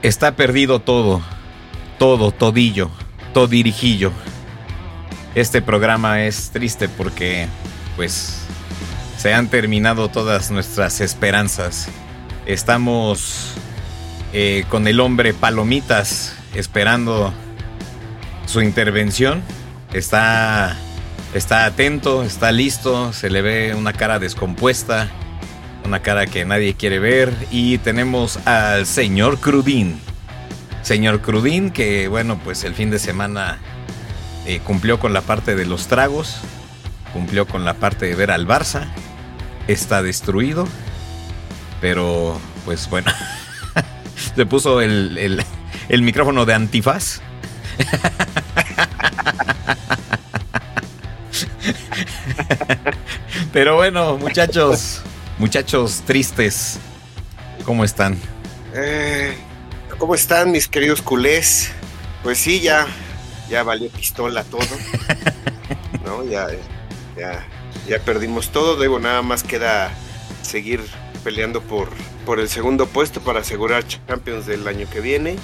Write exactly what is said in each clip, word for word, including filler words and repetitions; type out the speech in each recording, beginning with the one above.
Está perdido todo, todo, todillo, todirijillo. Este programa es triste porque, pues, se han terminado todas nuestras esperanzas. Estamos eh, con el hombre Palomitas esperando su intervención. Está, está atento, está listo, se le ve una cara descompuesta, una cara que nadie quiere ver. Y tenemos al señor Crudín. Señor Crudín, que bueno, pues el fin de semana eh, cumplió con la parte de los tragos, cumplió con la parte de ver al Barça. Está destruido, pero pues bueno, se puso el, el, el micrófono de antifaz. Pero bueno, muchachos, muchachos tristes, ¿cómo están? Eh, ¿Cómo están mis queridos culés? Pues sí, ya, ya valió pistola todo, ¿no? Ya, ya, ya perdimos todo. Luego nada más queda seguir peleando por, por el segundo puesto para asegurar Champions del año que viene.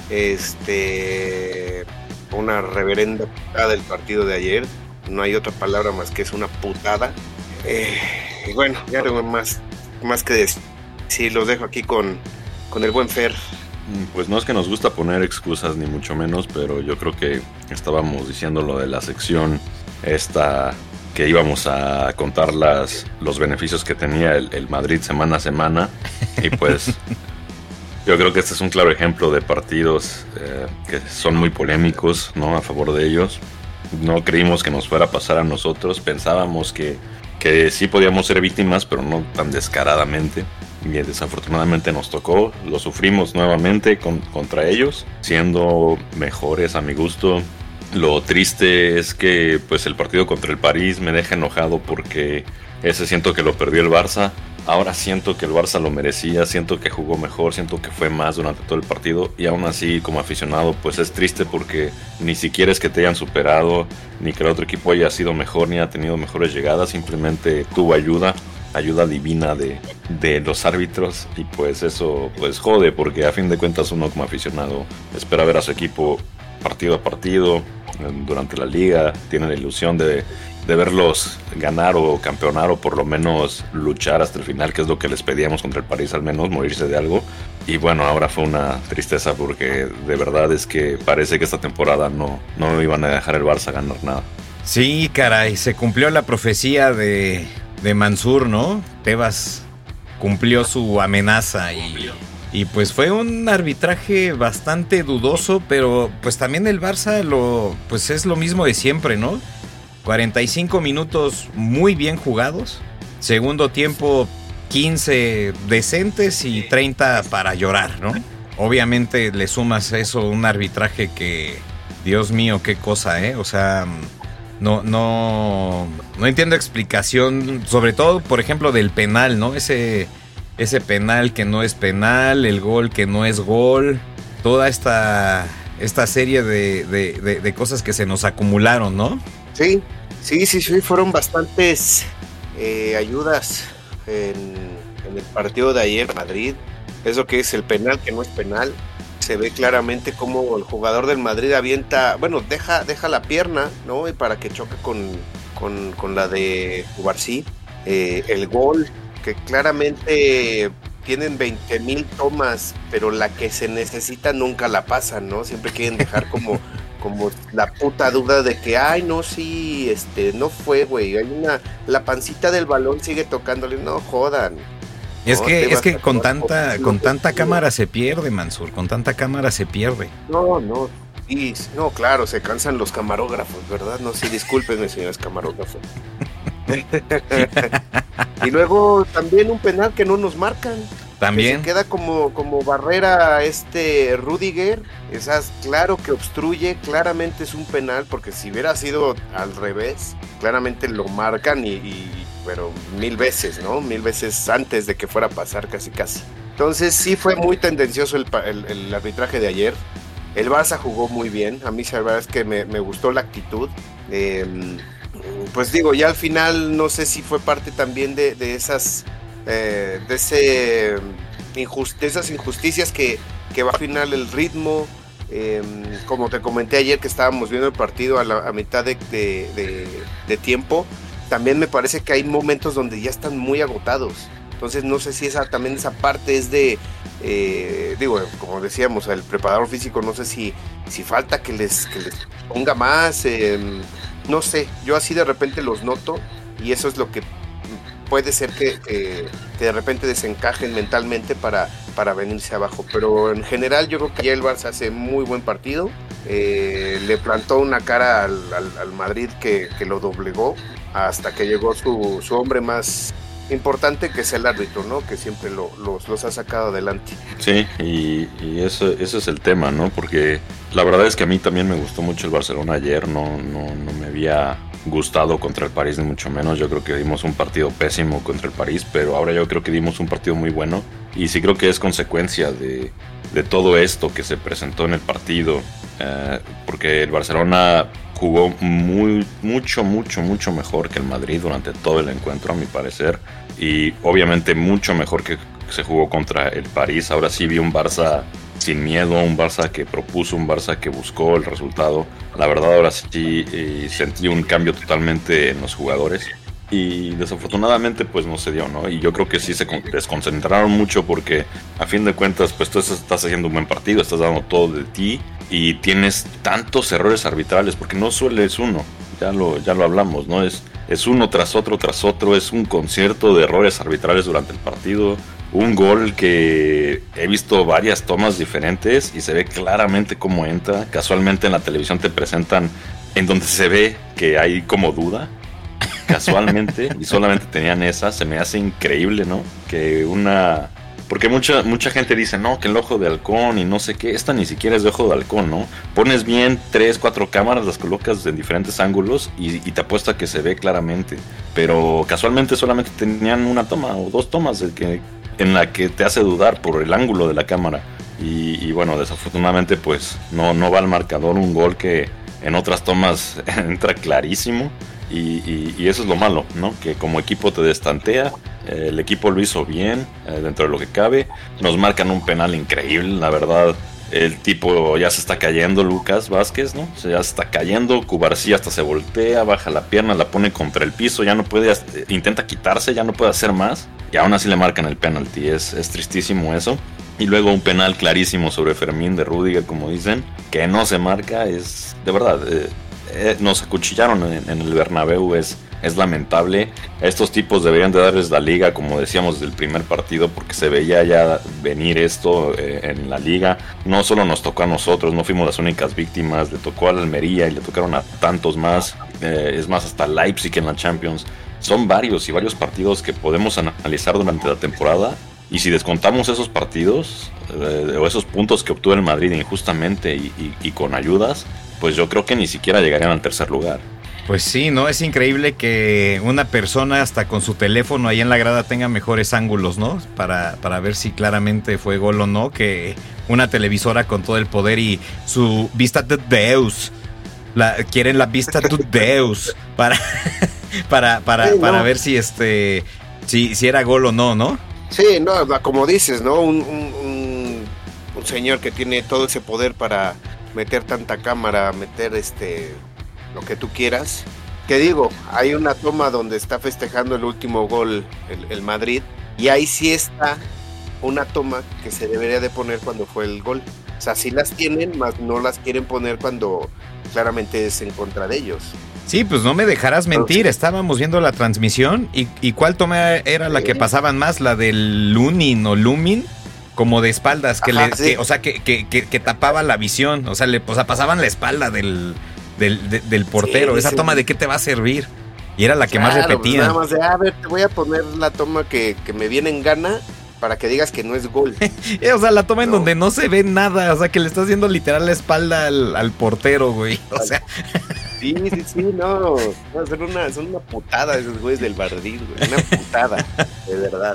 Este, una reverenda putada del partido de ayer. No hay otra palabra más que es una putada. Eh, y bueno, ya tengo más, más que decir. Sí, los dejo aquí con, con el buen Fer. Pues no es que nos gusta poner excusas ni mucho menos, pero yo creo que estábamos diciendo lo de la sección esta, que íbamos a contar las, los beneficios que tenía el, el Madrid semana a semana, y pues yo creo que este es un claro ejemplo de partidos eh, que son muy polémicos, ¿no? A favor de ellos. No creímos que nos fuera a pasar a nosotros, pensábamos que, que sí podíamos ser víctimas, pero no tan descaradamente. Y desafortunadamente nos tocó, lo sufrimos nuevamente con, contra ellos, siendo mejores a mi gusto. Lo triste es que pues el partido contra el París me deja enojado porque ese siento que lo perdió el Barça. Ahora siento que el Barça lo merecía, siento que jugó mejor, siento que fue más durante todo el partido, y aún así como aficionado pues es triste porque ni siquiera es que te hayan superado, ni que el otro equipo haya sido mejor, ni haya tenido mejores llegadas, simplemente tuvo ayuda. ayuda divina de, de los árbitros, y pues eso pues jode, porque a fin de cuentas uno como aficionado espera ver a su equipo partido a partido durante la liga, tiene la ilusión de, de verlos ganar o campeonar, o por lo menos luchar hasta el final, que es lo que les pedíamos contra el París, al menos morirse de algo. Y bueno, ahora fue una tristeza porque de verdad es que parece que esta temporada no, no iban a dejar el Barça ganar nada. Sí, caray, se cumplió la profecía de de Mansur, ¿no? Tebas cumplió su amenaza y, y pues fue un arbitraje bastante dudoso, pero pues también el Barça lo, pues es lo mismo de siempre, ¿no? cuarenta y cinco minutos muy bien jugados, segundo tiempo quince decentes y treinta para llorar, ¿no? Obviamente le sumas a eso un arbitraje que, Dios mío, qué cosa, ¿eh? O sea, No, no, no entiendo explicación, sobre todo, por ejemplo, del penal, ¿no? Ese, ese penal que no es penal, el gol que no es gol, toda esta, esta serie de, de, de, de cosas que se nos acumularon, ¿no? Sí, sí, sí, sí, fueron bastantes eh, ayudas en, en el partido de ayer, Madrid. Eso que es el penal que no es penal. Se ve claramente cómo el jugador del Madrid avienta, bueno, deja, deja la pierna, ¿no? Y para que choque con, con, con la de Cubarsí. Eh, el gol, que claramente tienen veinte mil tomas, pero la que se necesita nunca la pasan, ¿no? Siempre quieren dejar como, como la puta duda de que, ay, no, sí, este, no fue, güey. Hay una, la pancita del balón sigue tocándole, no jodan. Es no, que, es que con tanta, con tanta cámara se pierde, Mansur, con tanta cámara se pierde. No, no, y, no, claro, se cansan los camarógrafos, ¿verdad? No, sí, discúlpenme, señores camarógrafos. Y luego también un penal que no nos marcan. También. Se queda como, como barrera este Rüdiger, esas, claro que obstruye, claramente es un penal, porque si hubiera sido al revés, claramente lo marcan y, y pero mil veces, ¿no? Mil veces antes de que fuera a pasar, casi casi. Entonces sí fue muy tendencioso el, el, el arbitraje de ayer. El Barça jugó muy bien, a mí la verdad es que me, me gustó la actitud. Eh, pues digo, ya al final no sé si fue parte también de, de esas... Eh, de, ese, injust, de esas injusticias que, que va a final el ritmo. Eh, como te comenté ayer que estábamos viendo el partido a, la, a mitad de, de, de, de tiempo, también me parece que hay momentos donde ya están muy agotados. Entonces no sé si esa también esa parte es de, eh, digo, como decíamos, el preparador físico, no sé si, si falta que les, que les ponga más, eh, no sé, yo así de repente los noto y eso es lo que puede ser que, que, que de repente desencajen mentalmente para, para venirse abajo, pero en general yo creo que ya el Barça hace muy buen partido, eh, le plantó una cara al, al, al Madrid que, que lo doblegó hasta que llegó su, su hombre más importante, que es el árbitro, ¿no? Que siempre lo, los, los ha sacado adelante. Sí, y, y eso, ese es el tema, ¿no? Porque la verdad es que a mí también me gustó mucho el Barcelona ayer, no, no, no me había gustado contra el París ni mucho menos. Yo creo que dimos un partido pésimo contra el París, pero ahora yo creo que dimos un partido muy bueno y sí creo que es consecuencia de, de todo esto que se presentó en el partido, eh, porque el Barcelona jugó muy, mucho, mucho, mucho mejor que el Madrid durante todo el encuentro, a mi parecer, y obviamente mucho mejor que se jugó contra el París. Ahora sí vi un Barça sin miedo, un Barça que propuso, un Barça que buscó el resultado. La verdad ahora sí eh, sentí un cambio totalmente en los jugadores y desafortunadamente pues no se dio, ¿no? Y yo creo que sí se desconcentraron mucho porque a fin de cuentas pues tú estás haciendo un buen partido, estás dando todo de ti y tienes tantos errores arbitrales, porque no suele es uno, ya lo, ya lo hablamos, ¿no? Es, es uno tras otro, tras otro, es un concierto de errores arbitrales durante el partido. Un gol que he visto varias tomas diferentes y se ve claramente cómo entra. Casualmente en la televisión te presentan en donde se ve que hay como duda, casualmente, y solamente tenían esa. Se me hace increíble, ¿no? Que una... Porque mucha mucha gente dice, no, que el ojo de halcón y no sé qué. Esta ni siquiera es de ojo de halcón, ¿no? Pones bien tres, cuatro cámaras, las colocas en diferentes ángulos y, y te apuesta que se ve claramente. Pero casualmente solamente tenían una toma o dos tomas de que, en la que te hace dudar por el ángulo de la cámara. Y, y bueno, desafortunadamente pues no, no va al marcador un gol que en otras tomas entra clarísimo. Y, y, y eso es lo malo, ¿no? Que como equipo te destantea. Eh, el equipo lo hizo bien, eh, dentro de lo que cabe. Nos marcan un penal increíble, la verdad. El tipo ya se está cayendo, Lucas Vázquez, ¿no? O sea, ya se está cayendo. Cubarsí hasta se voltea, baja la pierna, la pone contra el piso. Ya no puede, intenta quitarse, ya no puede hacer más. Y aún así le marcan el penalti. Es, es tristísimo eso. Y luego un penal clarísimo sobre Fermín de Rüdiger, como dicen, que no se marca. Es de verdad... Eh, Eh, nos acuchillaron en, en el Bernabéu, es, es lamentable. Estos tipos deberían de darles la liga, como decíamos del primer partido, porque se veía ya venir esto eh, en la liga. No solo nos tocó a nosotros, no fuimos las únicas víctimas, le tocó a la Almería y le tocaron a tantos más, eh, es más, hasta Leipzig en la Champions. Son varios y varios partidos que podemos analizar durante la temporada. Y si descontamos esos partidos eh, o esos puntos que obtuvo el Madrid injustamente y, y, y con ayudas, pues yo creo que ni siquiera llegarían al tercer lugar. Pues sí, ¿no? Es increíble que una persona hasta con su teléfono ahí en la grada tenga mejores ángulos, ¿no? Para, para ver si claramente fue gol o no, que una televisora con todo el poder y su vista de Deus. La, quieren la vista de Deus para, para, para, sí, no. para ver si este si, si era gol o no, ¿no? Sí, no, como dices, ¿no? Un, un, un, un señor que tiene todo ese poder para meter tanta cámara, meter este lo que tú quieras. Que digo, hay una toma donde está festejando el último gol el, el Madrid, y ahí sí está una toma que se debería de poner cuando fue el gol. O sea, sí las tienen, más no las quieren poner cuando claramente es en contra de ellos. Sí, pues no me dejarás mentir, estábamos viendo la transmisión y, y ¿cuál toma era la que pasaban más? La del Lunin o Lumin, como de espaldas, que, Ajá, le, sí. que o sea, que, que, que, que tapaba la visión, o sea, le, o sea, pasaban la espalda del, del, de, del portero. Sí, esa sí. Toma, ¿de qué te va a servir? Y era la que claro, más repetían. Pues nada más de, a ver, te voy a poner la toma que, que me viene en gana para que digas que no es gol. O sea, la toma no. en donde no se ve nada, o sea, que le está haciendo literal la espalda al, al portero, güey. O sea... Sí, sí, sí, no. no son, una, son una putada esos güeyes del Madrid, güey. Una putada, de verdad.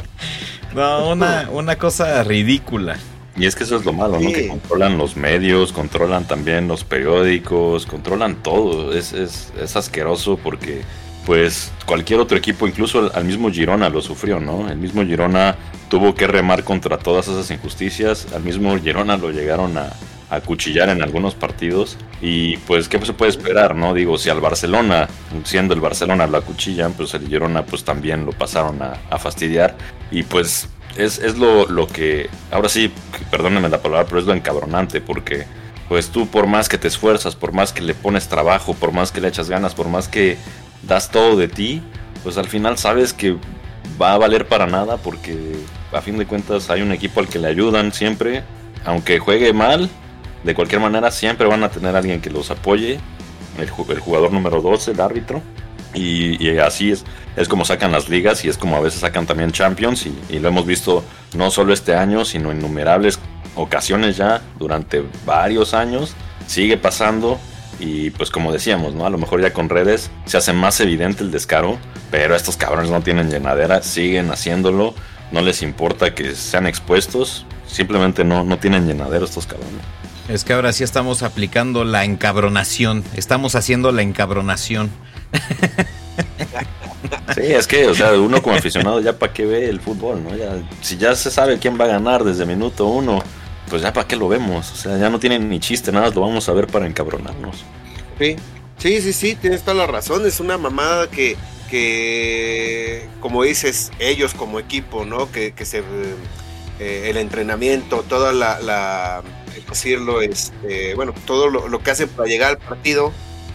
No, una, una cosa ridícula. Y es que eso es lo malo, sí. ¿no? Que controlan los medios, controlan también los periódicos, controlan todo. Es, es, es asqueroso porque, pues, cualquier otro equipo, incluso al mismo Girona lo sufrió, ¿no? El mismo Girona tuvo que remar contra todas esas injusticias. Al mismo Girona lo llegaron a, a cuchillar en algunos partidos. Y pues, ¿qué se puede esperar, no? Digo, si al Barcelona, siendo el Barcelona, la cuchillan, pues el Girona pues también lo pasaron a, a fastidiar. Y pues es, es lo, lo que, ahora sí, perdónenme la palabra, pero es lo encabronante, porque pues tú por más que te esfuerzas, por más que le pones trabajo, por más que le echas ganas, por más que das todo de ti, pues al final sabes que va a valer para nada, porque a fin de cuentas hay un equipo al que le ayudan siempre, aunque juegue mal, de cualquier manera siempre van a tener a alguien que los apoye, el, el jugador número doce, el árbitro, y, y así es, es como sacan las ligas, y es como a veces sacan también Champions, y, y lo hemos visto no solo este año, sino innumerables ocasiones ya durante varios años, sigue pasando. Y pues como decíamos, ¿no? A lo mejor ya con redes se hace más evidente el descaro, pero estos cabrones no tienen llenadera, siguen haciéndolo, no les importa que sean expuestos, simplemente no, no tienen llenadera estos cabrones. Es que ahora sí estamos aplicando la encabronación, estamos haciendo la encabronación. Sí, es que, o sea, uno como aficionado ya para qué ve el fútbol, ¿no? Ya, si ya se sabe quién va a ganar desde minuto uno, pues ya para qué lo vemos, o sea, ya no tiene ni chiste, nada, lo vamos a ver para encabronarnos. Sí, sí, sí, sí, tienes toda la razón, es una mamada que, que como dices, ellos como equipo, ¿no? Que, que se, eh, el entrenamiento, toda la, la decirlo, este, bueno, todo lo, lo que hacen para llegar al partido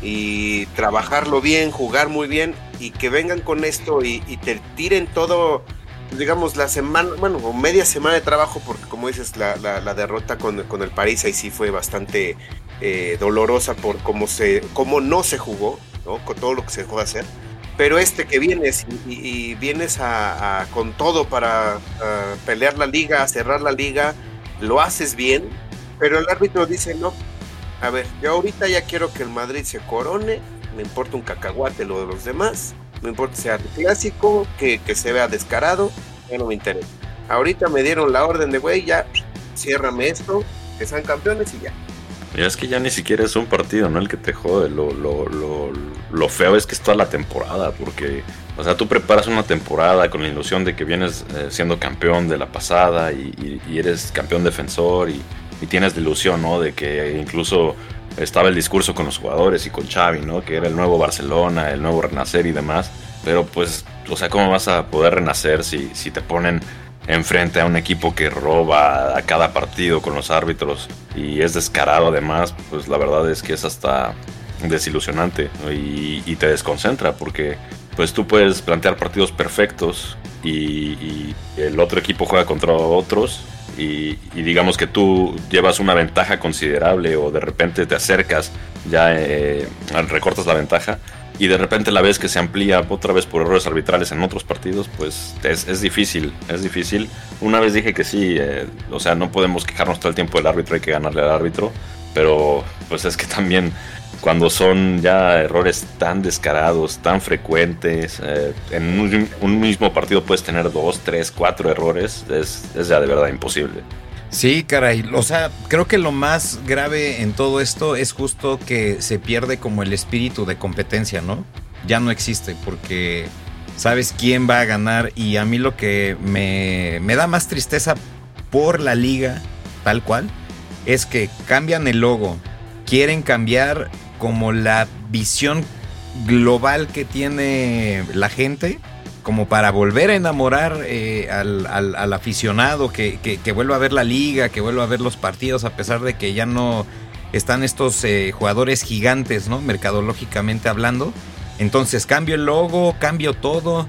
y trabajarlo bien, jugar muy bien, y que vengan con esto y, y te tiren todo, digamos, la semana, bueno, o media semana de trabajo, porque como dices, la, la, la derrota con, con el París ahí sí fue bastante eh, dolorosa por cómo se, cómo no se jugó, ¿no? Con todo lo que se dejó de hacer. Pero este que vienes y, y, y vienes a, a, con todo para a pelear la liga, a cerrar la liga, lo haces bien, pero el árbitro dice, no, a ver, yo ahorita ya quiero que el Madrid se corone, me importa un cacahuate lo de los demás, no importa si sea clásico, que, que se vea descarado, ya no me interesa. Ahorita me dieron la orden de, güey, ya, ciérrame esto, que sean campeones y ya. Y es que ya ni siquiera es un partido, ¿no? El que te jode, lo, lo, lo, lo feo es que es toda la temporada, porque, o sea, tú preparas una temporada con la ilusión de que vienes eh, siendo campeón de la pasada y, y, y eres campeón defensor y, y tienes la ilusión, ¿no? De que incluso estaba el discurso con los jugadores y con Xavi, ¿no? Que era el nuevo Barcelona, el nuevo renacer y demás, pero pues, o sea, ¿cómo vas a poder renacer si, si te ponen enfrente a un equipo que roba a cada partido con los árbitros y es descarado además? Pues la verdad es que es hasta desilusionante, ¿no? y, y te desconcentra, porque pues tú puedes plantear partidos perfectos y, y el otro equipo juega contra otros y, y digamos que tú llevas una ventaja considerable o de repente te acercas, ya eh, recortas la ventaja y de repente la ves que se amplía otra vez por errores arbitrales en otros partidos, pues es, es difícil, es difícil. Una vez dije que sí, eh, o sea, no podemos quejarnos todo el tiempo del árbitro, hay que ganarle al árbitro, pero pues es que también cuando son ya errores tan descarados, tan frecuentes, eh, en un, un mismo partido puedes tener dos, tres, cuatro errores, es, es ya de verdad imposible. Sí, caray, o sea, creo que lo más grave en todo esto es justo que se pierde como el espíritu de competencia, ¿no? Ya no existe porque sabes quién va a ganar, y a mí lo que me, me da más tristeza por la liga, tal cual, es que cambian el logo, quieren cambiar como la visión global que tiene la gente, como para volver a enamorar eh, al, al, al aficionado, que, que, que vuelva a ver la liga, que vuelva a ver los partidos, a pesar de que ya no están estos eh, jugadores gigantes, ¿no? Mercadológicamente hablando. Entonces cambio el logo, cambio todo,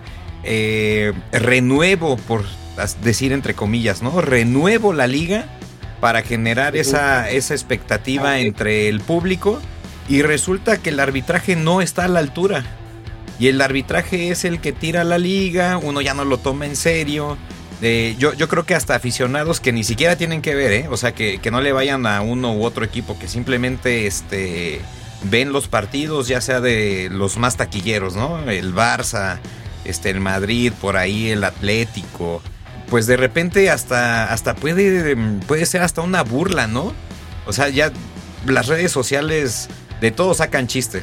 eh, renuevo, por decir entre comillas, ¿no? Renuevo la liga para generar esa, esa expectativa entre el público, y resulta que el arbitraje no está a la altura. Y el arbitraje es el que tira la liga, uno ya no lo toma en serio. Eh, yo, yo creo que hasta aficionados que ni siquiera tienen que ver, ¿eh? O sea, que, que no le vayan a uno u otro equipo, que simplemente este, ven los partidos, ya sea de los más taquilleros, ¿no? El Barça, este, el Madrid, por ahí el Atlético. Pues de repente hasta, hasta puede, puede ser hasta una burla, ¿no? O sea, ya las redes sociales de todo sacan chistes.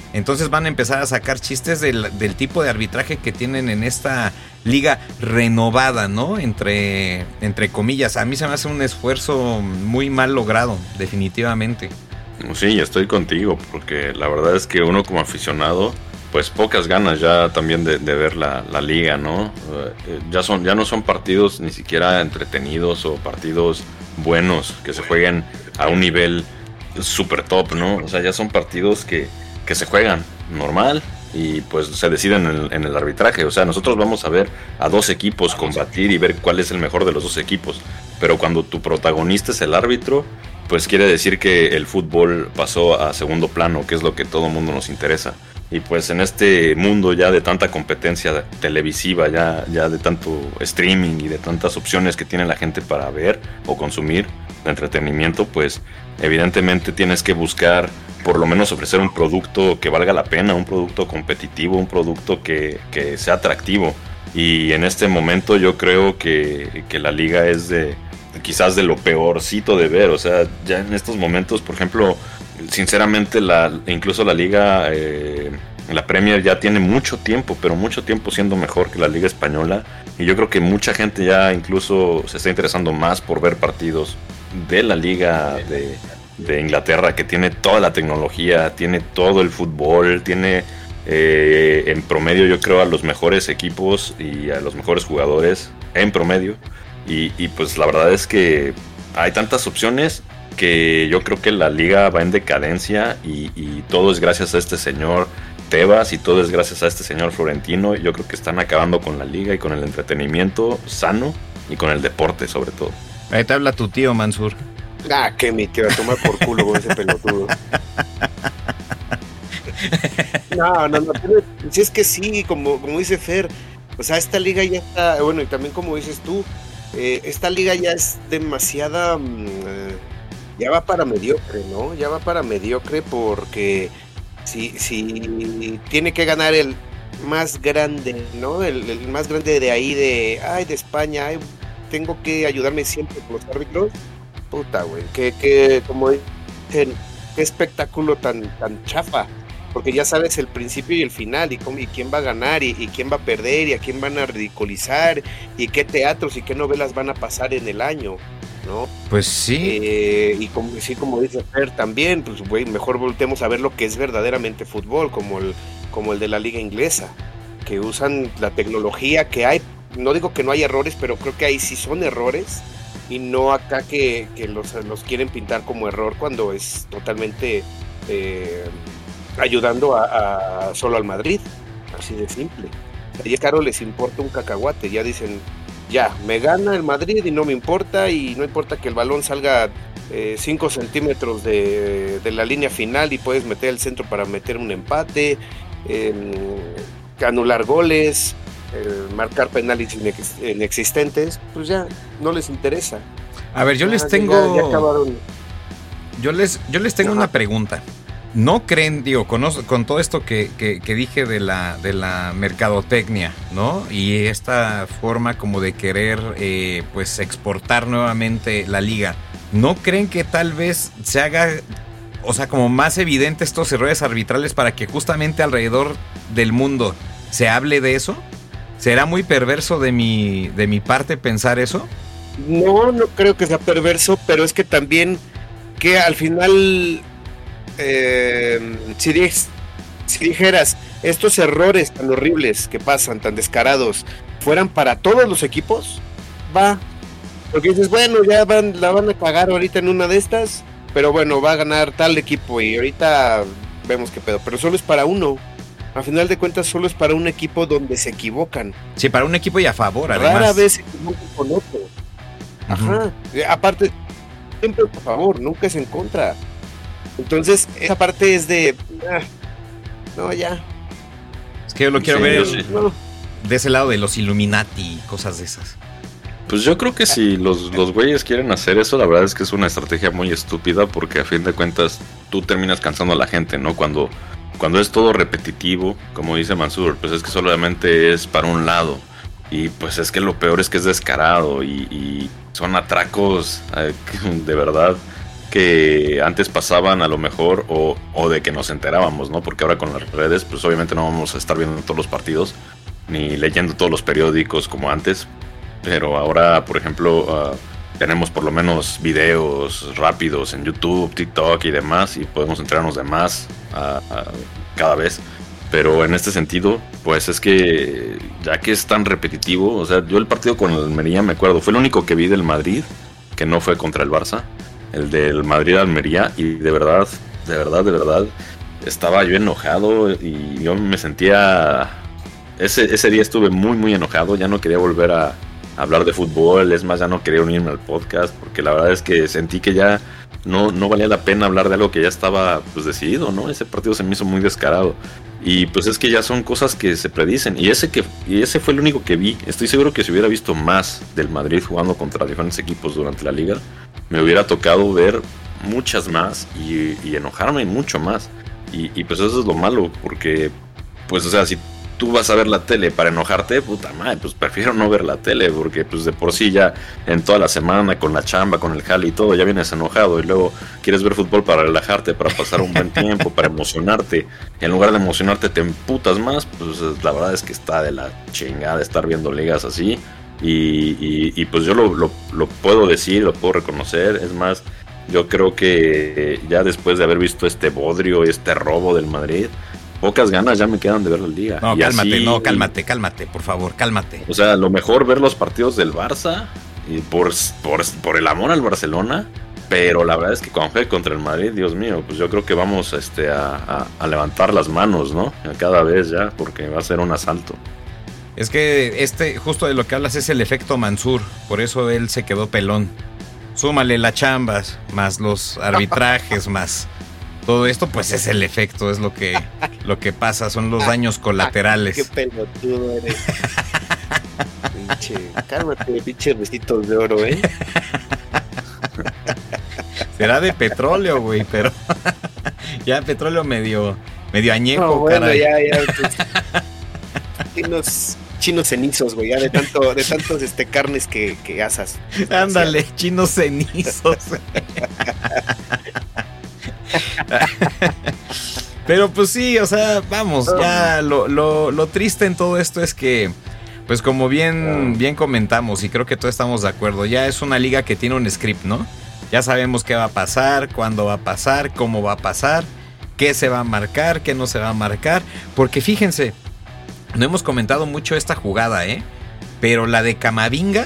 Entonces van a empezar a sacar chistes del, del tipo de arbitraje que tienen en esta liga renovada, ¿no? Entre, entre comillas. A mí se me hace un esfuerzo muy mal logrado, definitivamente. Sí, estoy contigo, porque la verdad es que uno como aficionado, pues pocas ganas ya también de, de ver la, la liga, ¿no? Eh, ya, son, ya no son partidos ni siquiera entretenidos o partidos buenos que se jueguen a un nivel super top, ¿no? O sea, ya son partidos que, que se juegan normal y pues se deciden en el, en el arbitraje. O sea, nosotros vamos a ver a dos equipos combatir y ver cuál es el mejor de los dos equipos, pero cuando tu protagonista es el árbitro, pues quiere decir que el fútbol pasó a segundo plano, que es lo que todo el mundo nos interesa. Y pues en este mundo ya de tanta competencia televisiva, ya, ya de tanto streaming y de tantas opciones que tiene la gente para ver o consumir de entretenimiento, pues evidentemente tienes que buscar por lo menos ofrecer un producto que valga la pena, un producto competitivo, un producto que, que sea atractivo. Y en este momento yo creo que, que la liga es de quizás de lo peorcito de ver. O sea, ya en estos momentos, por ejemplo, sinceramente la incluso la liga, eh, la Premier ya tiene mucho tiempo, pero mucho tiempo siendo mejor que la liga española. Y yo creo que mucha gente ya incluso se está interesando más por ver partidos de la liga de, de Inglaterra, que tiene toda la tecnología, tiene todo el fútbol, tiene eh, en promedio yo creo a los mejores equipos y a los mejores jugadores en promedio. Y, y pues la verdad es que hay tantas opciones que yo creo que la liga va en decadencia y, y todo es gracias a este señor Tebas y todo es gracias a este señor Florentino. Yo creo que están acabando con la liga y con el entretenimiento sano y con el deporte sobre todo. Ahí te habla tu tío, Mansur. Ah, que mi tío, a tomar por culo con ese pelotudo. No, no, no. Si es que sí, como, como dice Fer, o sea, esta liga ya está, bueno, y también como dices tú, eh, esta liga ya es demasiada, um, eh, ya va para mediocre, ¿no? Ya va para mediocre porque si, si tiene que ganar el más grande, ¿no? El, el más grande de ahí, de, ay, de España, ay, tengo que ayudarme siempre con los árbitros. Puta, güey, que, que, como dicen, qué espectáculo tan, tan chafa. Porque ya sabes el principio y el final, y, cómo, y quién va a ganar, y, y quién va a perder, y a quién van a ridiculizar, y qué teatros y qué novelas van a pasar en el año, ¿no? Pues sí. Eh, y como, sí, como dice Fer también, pues güey, mejor voltemos a ver lo que es verdaderamente fútbol, como el, como el de la liga inglesa, que usan la tecnología que hay. No digo que no hay errores, pero creo que ahí sí son errores, y no acá que, que los, los quieren pintar como error cuando es totalmente... Eh, ayudando a, a solo al Madrid, así de simple. A ellos, claro, les importa un cacahuate, ya dicen, ya, me gana el Madrid y no me importa, y no importa que el balón salga cinco eh, centímetros de, de la línea final y puedes meter el centro para meter un empate, eh, anular goles, eh, marcar penales inex- inexistentes, pues ya, no les interesa. A ver, yo ya, les tengo... Ya, ya acabaron. Yo les, yo les tengo Ajá. una pregunta. ¿No creen, digo, con, con todo esto que, que, que dije de la, de la mercadotecnia, ¿no? Y esta forma como de querer, eh, pues, exportar nuevamente la liga, ¿no creen que tal vez se haga, o sea, como más evidente estos errores arbitrales para que justamente alrededor del mundo se hable de eso? ¿Será muy perverso de mi, de mi parte pensar eso? No, no creo que sea perverso, pero es que también que al final... Eh, si, di- si dijeras estos errores tan horribles que pasan, tan descarados, fueran para todos los equipos, va, porque dices, bueno, ya van, la van a pagar ahorita en una de estas, pero bueno, va a ganar tal equipo y ahorita vemos qué pedo, pero solo es para uno, a final de cuentas solo es para un equipo donde se equivocan. Sí, para un equipo y a favor, además. Rara vez se equivocan con otro. Ajá, uh-huh. Aparte, siempre es a favor, nunca es en contra. Entonces, esa parte es de... Ah, no, ya. Es que yo lo quiero sí, ver sí. No. de ese lado de los Illuminati y cosas de esas. Pues yo creo que si los, los güeyes quieren hacer eso, la verdad es que es una estrategia muy estúpida, porque a fin de cuentas tú terminas cansando a la gente, ¿no? Cuando, cuando es todo repetitivo, como dice Mansur, pues es que solamente es para un lado. Y pues es que lo peor es que es descarado y, y son atracos, eh, de verdad... que antes pasaban a lo mejor o, o de que nos enterábamos, ¿no? Porque ahora con las redes, pues obviamente no vamos a estar viendo todos los partidos ni leyendo todos los periódicos como antes, pero ahora, por ejemplo, uh, tenemos por lo menos videos rápidos en YouTube, TikTok y demás, y podemos enterarnos de más uh, uh, cada vez. Pero en este sentido, pues es que ya que es tan repetitivo, o sea, yo el partido con el Almería me acuerdo, fue el único que vi del Madrid, que no fue contra el Barça, el del Madrid-Almería, y de verdad, de verdad, de verdad, estaba yo enojado y yo me sentía... Ese, ese día estuve muy, muy enojado, ya no quería volver a, a hablar de fútbol, es más, ya no quería unirme al podcast, porque la verdad es que sentí que ya no, no valía la pena hablar de algo que ya estaba pues decidido, ¿no? Ese partido se me hizo muy descarado. Y pues es que ya son cosas que se predicen. Y ese que y ese fue el único que vi. Estoy seguro que si hubiera visto más del Madrid jugando contra diferentes equipos durante la liga, me hubiera tocado ver muchas más y, y enojarme mucho más. Y, y pues eso es lo malo, porque pues o sea, si tú vas a ver la tele para enojarte, puta madre, pues prefiero no ver la tele, porque pues de por sí ya en toda la semana con la chamba, con el jale y todo, ya vienes enojado y luego quieres ver fútbol para relajarte, para pasar un buen tiempo, para emocionarte, y en lugar de emocionarte te emputas más. Pues la verdad es que está de la chingada estar viendo ligas así, y, y, y pues yo lo, lo, lo puedo decir, lo puedo reconocer. Es más, yo creo que ya después de haber visto este bodrio, este robo del Madrid, pocas ganas ya me quedan de ver la liga. No, y cálmate, así, no, cálmate, cálmate, por favor, cálmate. O sea, lo mejor ver los partidos del Barça y por, por, por el amor al Barcelona, pero la verdad es que cuando juegue contra el Madrid, Dios mío, pues yo creo que vamos este, a, a, a levantar las manos, ¿no? Cada vez ya, porque va a ser un asalto. Es que este, justo de lo que hablas, es el efecto Mansur, por eso él se quedó pelón. Súmale las chambas, más los arbitrajes, más... todo esto, pues es el efecto, es lo que, lo que pasa, son los daños colaterales. Qué pelotudo eres. Pinche, cálmate, pinche recitos de oro, ¿eh? Será de petróleo, güey, pero ya petróleo medio, medio añejo, no, bueno, caray. ya, ya, pues, chinos, chinos cenizos, güey, ya de tanto, de tantos este carnes que, que asas. Ándale, chinos cenizos. Pero pues sí, o sea, vamos, ya lo, lo, lo triste en todo esto es que, pues como bien, bien comentamos, y creo que todos estamos de acuerdo, ya es una liga que tiene un script, ¿no? Ya sabemos qué va a pasar, cuándo va a pasar, cómo va a pasar, qué se va a marcar, qué no se va a marcar, porque fíjense, no hemos comentado mucho esta jugada, ¿eh? Pero la de Camavinga,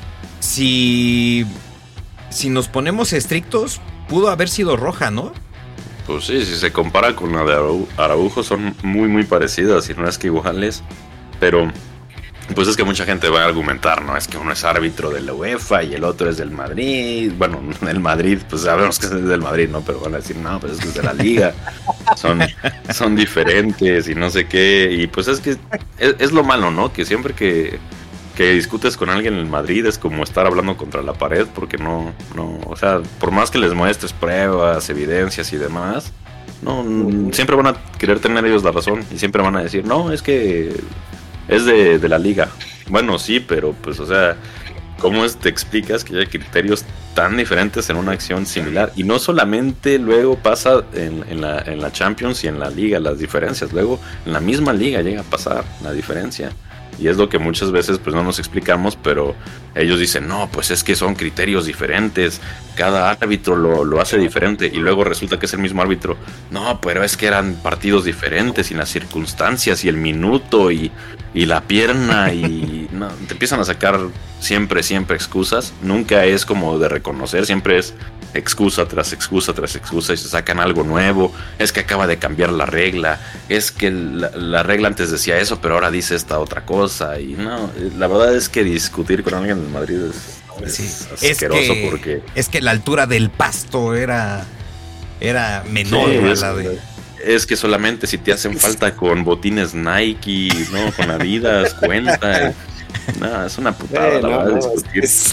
si, si nos ponemos estrictos, pudo haber sido roja, ¿no? Pues sí, si se compara con la de Araujo, son muy muy parecidas, y no es que iguales, pero pues es que mucha gente va a argumentar, ¿no? Es que uno es árbitro de la UEFA y el otro es del Madrid. Bueno, el Madrid, pues sabemos que es del Madrid, ¿no? Pero van a decir, no, pues es que es de la Liga. Son, son diferentes y no sé qué. Y pues es que es, es lo malo, ¿no? Que siempre que, que discutes con alguien en el Madrid es como estar hablando contra la pared, porque no, no, o sea, por más que les muestres pruebas, evidencias y demás, no, siempre van a querer tener ellos la razón y siempre van a decir, no, es que es de, de la liga. Bueno, sí, pero pues, o sea, ¿cómo es, te explicas que hay criterios tan diferentes en una acción similar? Y no solamente luego pasa en, en, la, en la Champions y en la liga las diferencias, luego en la misma liga llega a pasar la diferencia. Y es lo que muchas veces pues no nos explicamos, pero ellos dicen, no, pues es que son criterios diferentes, cada árbitro lo, lo hace diferente, y luego resulta que es el mismo árbitro. No, pero es que eran partidos diferentes, y las circunstancias, y el minuto, y, y la pierna, y no, te empiezan a sacar siempre, siempre excusas. Nunca es como de reconocer, siempre es excusa tras excusa tras excusa, y se sacan algo nuevo. Es que acaba de cambiar la regla, es que la, la regla antes decía eso, pero ahora dice esta otra cosa. Y no, la verdad es que discutir con alguien en Madrid es, es sí, asqueroso, es que, porque es que la altura del pasto era era menor, sí, a es, la de... es que solamente si te hacen falta con botines Nike, no, con Adidas, cuenta. No, es una putada, eh, la no, verdad, no, discutir es,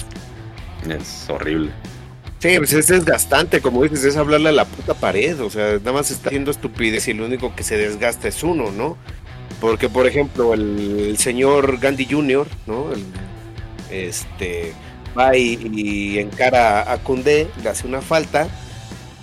es horrible. Sí, pues es desgastante, como dices, es hablarle a la puta pared, o sea, nada más está haciendo estupidez y lo único que se desgasta es uno, ¿no? Porque, por ejemplo, el, el señor Gandhi junior, ¿no? El, este, va y, y encara a Koundé, le hace una falta,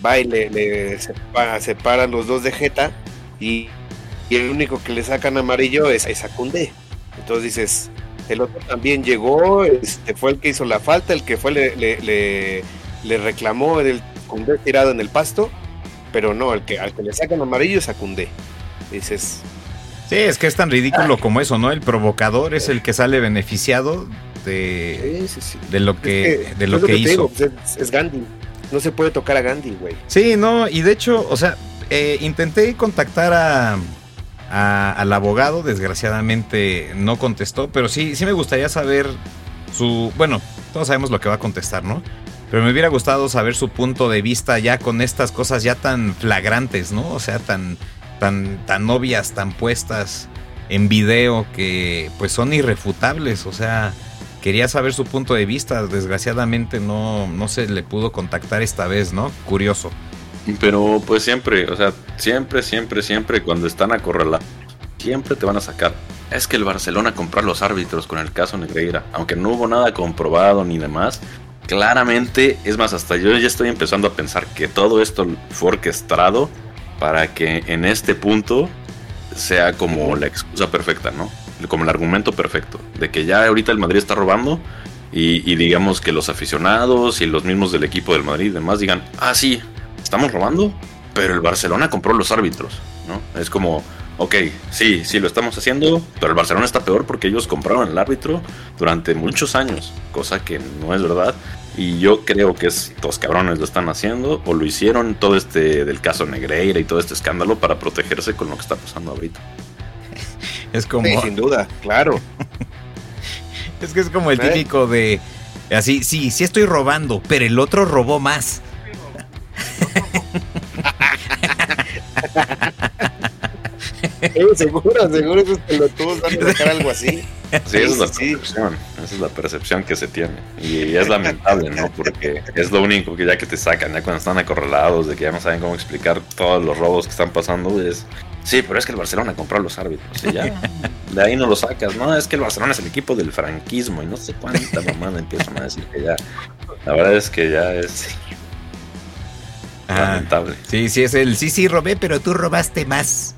va y le, le separa, separa los dos de jeta y, y el único que le sacan amarillo es, es a Koundé. Entonces dices, el otro también llegó, este fue el que hizo la falta, el que fue le, le, le, le reclamó el Koundé tirado en el pasto, pero no, el que al que le sacan amarillo es a Koundé. Dices, sí, es que es tan ridículo ay. como eso, ¿no? El provocador es el que sale beneficiado de, sí, sí, sí. de lo que, es que de lo, lo que, que hizo. Digo, pues es, es Gandhi. No se puede tocar a Gandhi, güey. Sí, no, y de hecho, o sea, eh, intenté contactar a, a al abogado, desgraciadamente no contestó, pero sí, sí me gustaría saber su, bueno, todos sabemos lo que va a contestar, ¿no? Pero me hubiera gustado saber su punto de vista ya con estas cosas ya tan flagrantes, ¿no? O sea, tan, tan, tan obvias, tan puestas en video que pues son irrefutables, o sea, quería saber su punto de vista, desgraciadamente no, no se le pudo contactar esta vez, ¿no? Curioso. Pero pues siempre, o sea, siempre, siempre, siempre cuando están acorralados, siempre te van a sacar. Es que el Barcelona compró a los árbitros con el caso Negreira, aunque no hubo nada comprobado ni demás, claramente, es más, hasta yo ya estoy empezando a pensar que todo esto fue orquestado para que en este punto sea como la excusa perfecta, ¿no? Como el argumento perfecto, de que ya ahorita el Madrid está robando y, y digamos que los aficionados y los mismos del equipo del Madrid y demás digan, ah sí, estamos robando, pero el Barcelona compró los árbitros, ¿no? Es como, ok, sí, sí lo estamos haciendo, pero el Barcelona está peor porque ellos compraron el árbitro durante muchos años, cosa que no es verdad. Y yo creo que estos cabrones lo están haciendo o lo hicieron todo este del caso Negreira y todo este escándalo para protegerse con lo que está pasando ahorita. Es como... Sí, sin duda, claro. Es que es como el ¿Eh? típico de... Así, sí, sí estoy robando, pero el otro robó más. Eh, seguro, seguro esos pelotudos van a sacar algo así. Sí, esa es la percepción, esa es la percepción que se tiene. Y es lamentable, ¿no? Porque es lo único que ya que te sacan, ya cuando están acorralados, de que ya no saben cómo explicar todos los robos que están pasando, es... Sí, pero es que el Barcelona compró a los árbitros y ya, de ahí no lo sacas, ¿no? Es que el Barcelona es el equipo del franquismo y no sé cuánta mamada empiezan a decir que ya... La verdad es que ya es... Ah, lamentable. Sí, sí, es el... Sí, sí, robé, pero tú robaste más.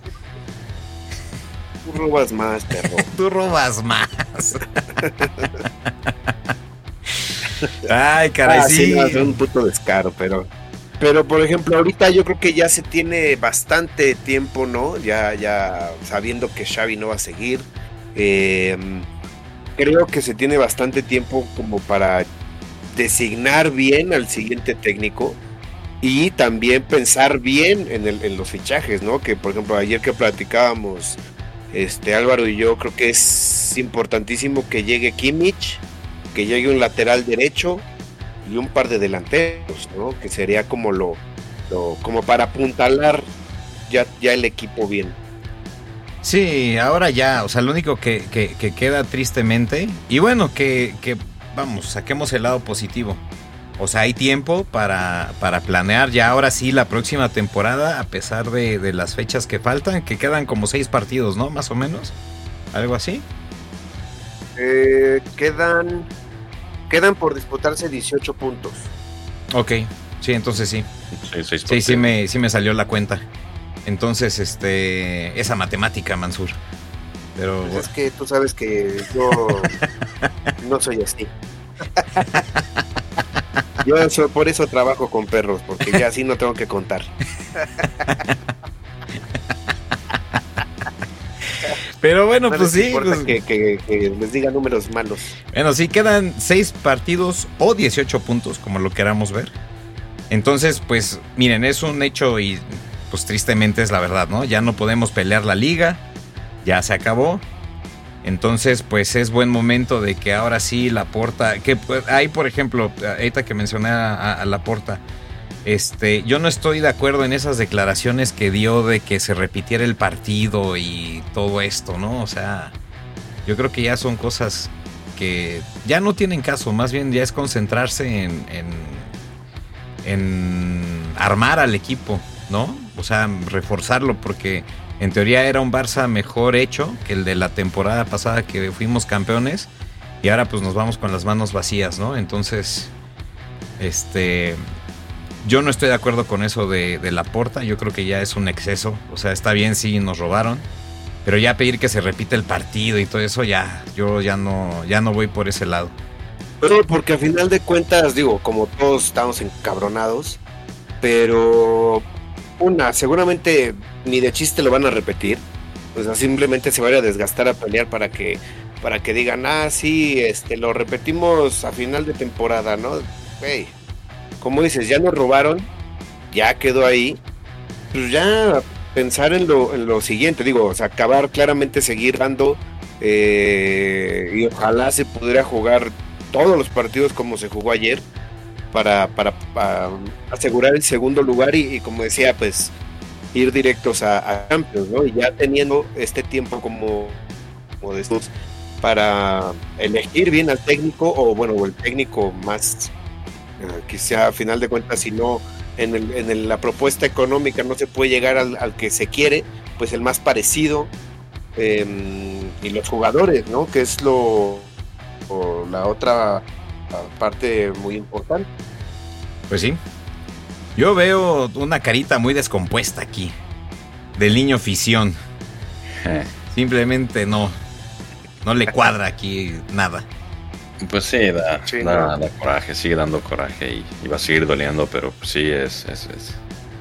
Tú robas más, perro. Tú robas más. Ay, caray, ah, sí. sí no, es un puto descaro, pero... Pero, por ejemplo, ahorita yo creo que ya se tiene bastante tiempo, ¿no? Ya, ya sabiendo que Xavi no va a seguir. Eh, creo que se tiene bastante tiempo como para designar bien al siguiente técnico y también pensar bien en, el, en los fichajes, ¿no? Que, por ejemplo, ayer que platicábamos, este, Álvaro y yo, creo que es importantísimo que llegue Kimmich, que llegue un lateral derecho y un par de delanteros, ¿no? Que sería como lo, lo como para apuntalar ya, ya el equipo bien. Sí, ahora ya, o sea, lo único que, que, que queda tristemente, y bueno, que, que vamos, saquemos el lado positivo. O sea, hay tiempo para, para planear ya ahora sí la próxima temporada, a pesar de, de las fechas que faltan, que quedan como seis partidos, ¿no? Más o menos, algo así. Eh, quedan... Quedan por disputarse dieciocho puntos. Ok, sí, entonces sí. Sí, sí, sí me, sí me salió la cuenta. Entonces, este, esa matemática, Mansur. Pero pues es que tú sabes que yo no soy así. Yo soy, por eso trabajo con perros, porque ya así no tengo que contar. Pero bueno, no pues sí. Pues... Que, que, que les diga números malos. Bueno, sí, quedan seis partidos o dieciocho puntos, como lo queramos ver. Entonces, pues, miren, es un hecho y pues tristemente es la verdad, ¿no? Ya no podemos pelear la liga, ya se acabó. Entonces, pues es buen momento de que ahora sí Laporta, que hay, por ejemplo, ahorita que mencioné a, a Laporta, Este, yo no estoy de acuerdo en esas declaraciones que dio de que se repitiera el partido y todo esto, ¿no? O sea, yo creo que ya son cosas que ya no tienen caso, más bien ya es concentrarse en, en, en armar al equipo, ¿no? O sea, reforzarlo, porque en teoría era un Barça mejor hecho que el de la temporada pasada que fuimos campeones y ahora pues nos vamos con las manos vacías, ¿no? Entonces, este... Yo no estoy de acuerdo con eso de, de Laporta. Yo creo que ya es un exceso. O sea, está bien si nos robaron, pero ya pedir que se repita el partido y todo eso, ya, yo ya no, ya no voy por ese lado. Pero porque a final de cuentas, digo, como todos estamos encabronados, pero una, seguramente ni de chiste lo van a repetir. O sea, simplemente se van a desgastar a pelear para que, para que digan, ah, sí, este, lo repetimos a final de temporada, ¿no? Hey, como dices, ya nos robaron, ya quedó ahí, pues ya pensar en lo, en lo siguiente, digo, o sea, acabar claramente, seguir dando, eh, y ojalá se pudiera jugar todos los partidos como se jugó ayer, para, para, para asegurar el segundo lugar y, y como decía, pues ir directos a, a Champions, ¿no? Y ya teniendo este tiempo como, como de estos para elegir bien al técnico, o bueno, el técnico más, eh, que sea a final de cuentas, si no en, el, en el, la propuesta económica no se puede llegar al, al que se quiere, pues el más parecido, eh, y los jugadores, ¿no? Que es lo, o la otra parte muy importante. Pues sí. Yo veo una carita muy descompuesta aquí del niño Fisión. Simplemente no, no le cuadra aquí nada. Pues sí, da, sí, da, no. da coraje, sigue dando coraje y, y va a seguir doliendo, pero pues sí, es, es, es,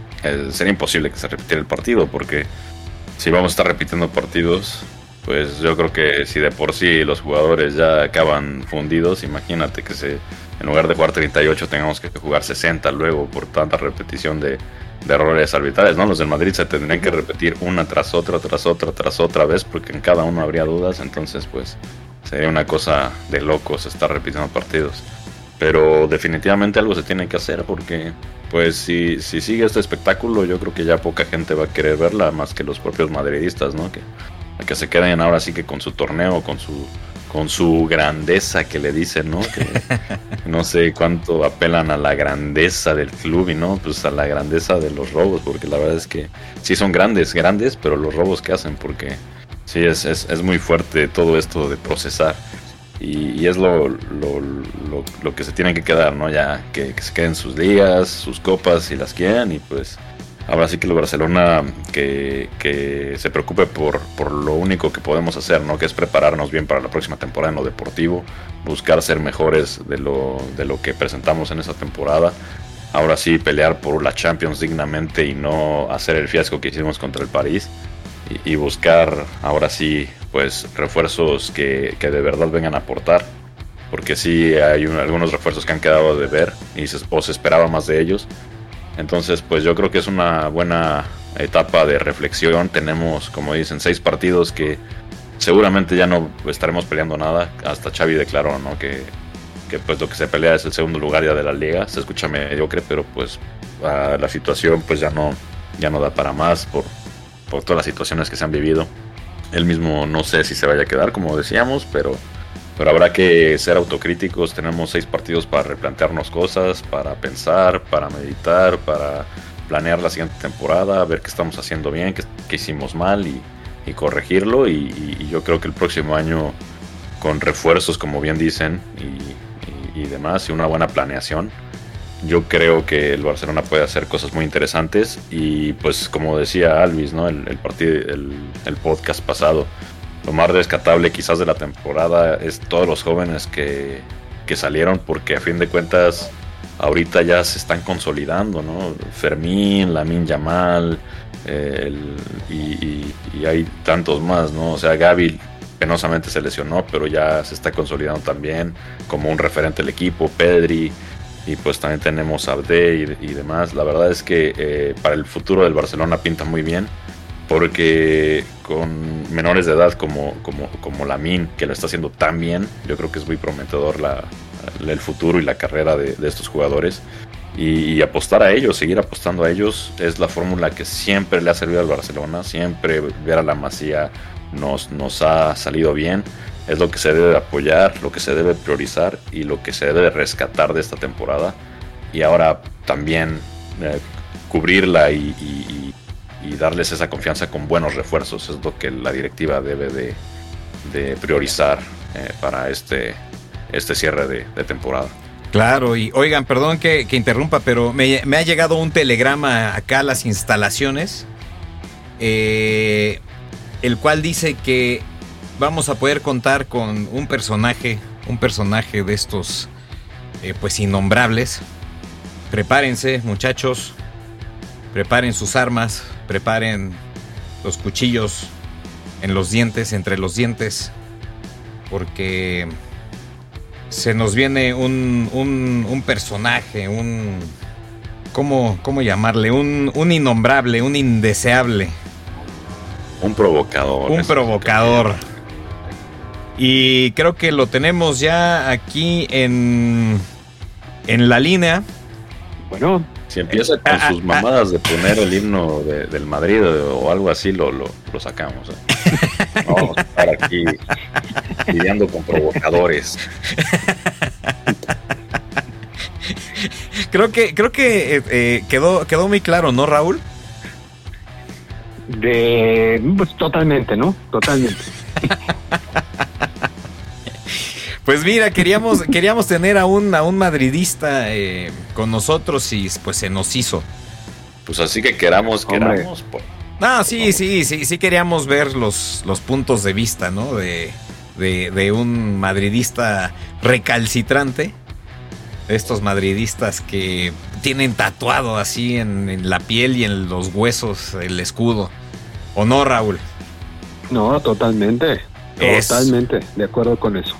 es sería imposible que se repitiera el partido, porque si vamos a estar repitiendo partidos, pues yo creo que si de por sí los jugadores ya acaban fundidos, imagínate que se, en lugar de jugar treinta y ocho tengamos que jugar sesenta luego por tanta repetición de, de errores arbitrales, ¿no? Los del Madrid se tendrían que repetir una tras otra, tras otra, tras otra vez, porque en cada uno habría dudas, entonces pues sería una cosa de locos estar repitiendo partidos. Pero definitivamente algo se tiene que hacer, porque pues si, si sigue este espectáculo, yo creo que ya poca gente va a querer verla, más que los propios madridistas, ¿no? Que, que se queden ahora sí que con su torneo, con su con su grandeza que le dicen, ¿no? Que no sé cuánto apelan a la grandeza del club y no, pues a la grandeza de los robos, porque la verdad es que sí son grandes, grandes, pero los robos que hacen, porque sí es, es, es muy fuerte todo esto de procesar. Y, y es lo, lo, lo, lo que se tienen que quedar, ¿no? Ya que, que se queden sus ligas, sus copas si las quieren, y pues ahora sí que el Barcelona que, que se preocupe por, por lo único que podemos hacer, ¿no? Que es prepararnos bien para la próxima temporada en lo deportivo, buscar ser mejores de lo, de lo que presentamos en esa temporada. Ahora sí pelear por la Champions dignamente y no hacer el fiasco que hicimos contra el París. Y, y buscar ahora sí pues refuerzos que, que de verdad vengan a aportar. Porque sí hay un, algunos refuerzos que han quedado de ver y se, o se esperaba más de ellos. Entonces, pues yo creo que es una buena etapa de reflexión. Tenemos, como dicen, seis partidos que seguramente ya no estaremos peleando nada. Hasta Xavi declaró, ¿no? Que, que pues lo que se pelea es el segundo lugar ya de la liga. Se escucha mediocre, pero pues uh, la situación pues ya no, ya no da para más por, por todas las situaciones que se han vivido. Él mismo no sé si se vaya a quedar, como decíamos, pero... Pero habrá que ser autocríticos. Tenemos seis partidos para replantearnos cosas, para pensar, para meditar, para planear la siguiente temporada, ver qué estamos haciendo bien, qué, qué hicimos mal y, y corregirlo. Y, y, y yo creo que el próximo año, con refuerzos, como bien dicen, y, y, y demás, y una buena planeación, yo creo que el Barcelona puede hacer cosas muy interesantes. Y pues como decía Alvis, ¿no? el, el, partido, el, el podcast pasado, lo más rescatable quizás de la temporada es todos los jóvenes que, que salieron, porque a fin de cuentas ahorita ya se están consolidando, ¿no? Fermín, Lamine Yamal, eh, el, y, y, y hay tantos más, ¿no? O sea, Gavi penosamente se lesionó, pero ya se está consolidando también como un referente del equipo, Pedri, y pues también tenemos a Abde y, y demás. La verdad es que eh, para el futuro del Barcelona pinta muy bien, porque con menores de edad como, como, como Lamine, que lo está haciendo tan bien, yo creo que es muy prometedor la, el futuro y la carrera de, de estos jugadores. Y, y apostar a ellos, seguir apostando a ellos, es la fórmula que siempre le ha servido al Barcelona. Siempre ver a la Masía nos, nos ha salido bien. Es lo que se debe apoyar, lo que se debe priorizar y lo que se debe rescatar de esta temporada. Y ahora también eh, cubrirla y, y, y darles esa confianza con buenos refuerzos. Es lo que la directiva debe de, de priorizar eh, para este, este cierre de, de temporada. Claro, y oigan, perdón que, que interrumpa, pero me, me ha llegado un telegrama acá a las instalaciones, eh, el cual dice que vamos a poder contar con un personaje, un personaje de estos, eh, pues innombrables. Prepárense, muchachos, preparen sus armas, preparen los cuchillos en los dientes, entre los dientes, porque se nos viene un, un, un personaje, un... ¿Cómo, cómo llamarle? Un, un innombrable, un indeseable. Un provocador. Un provocador. Y creo que lo tenemos ya aquí en, en la línea. Bueno. Si empieza con ah, sus ah, mamadas ah, de poner el himno de, del Madrid o algo así, lo, lo, lo sacamos. ¿eh? No vamos a estar aquí lidiando con provocadores. Creo que, creo que eh, quedó, quedó muy claro, ¿no, Raúl? De, pues totalmente, ¿no? Totalmente. Pues mira, queríamos, queríamos tener a un, a un madridista eh, con nosotros y pues se nos hizo. Pues así que queramos, queramos. Por... No, sí, sí, sí, sí queríamos ver los, los puntos de vista, ¿no? De, de, de un madridista recalcitrante. Estos madridistas que tienen tatuado así en, en la piel y en los huesos el escudo. ¿O no, Raúl? No, totalmente. Es... Totalmente, de acuerdo con eso.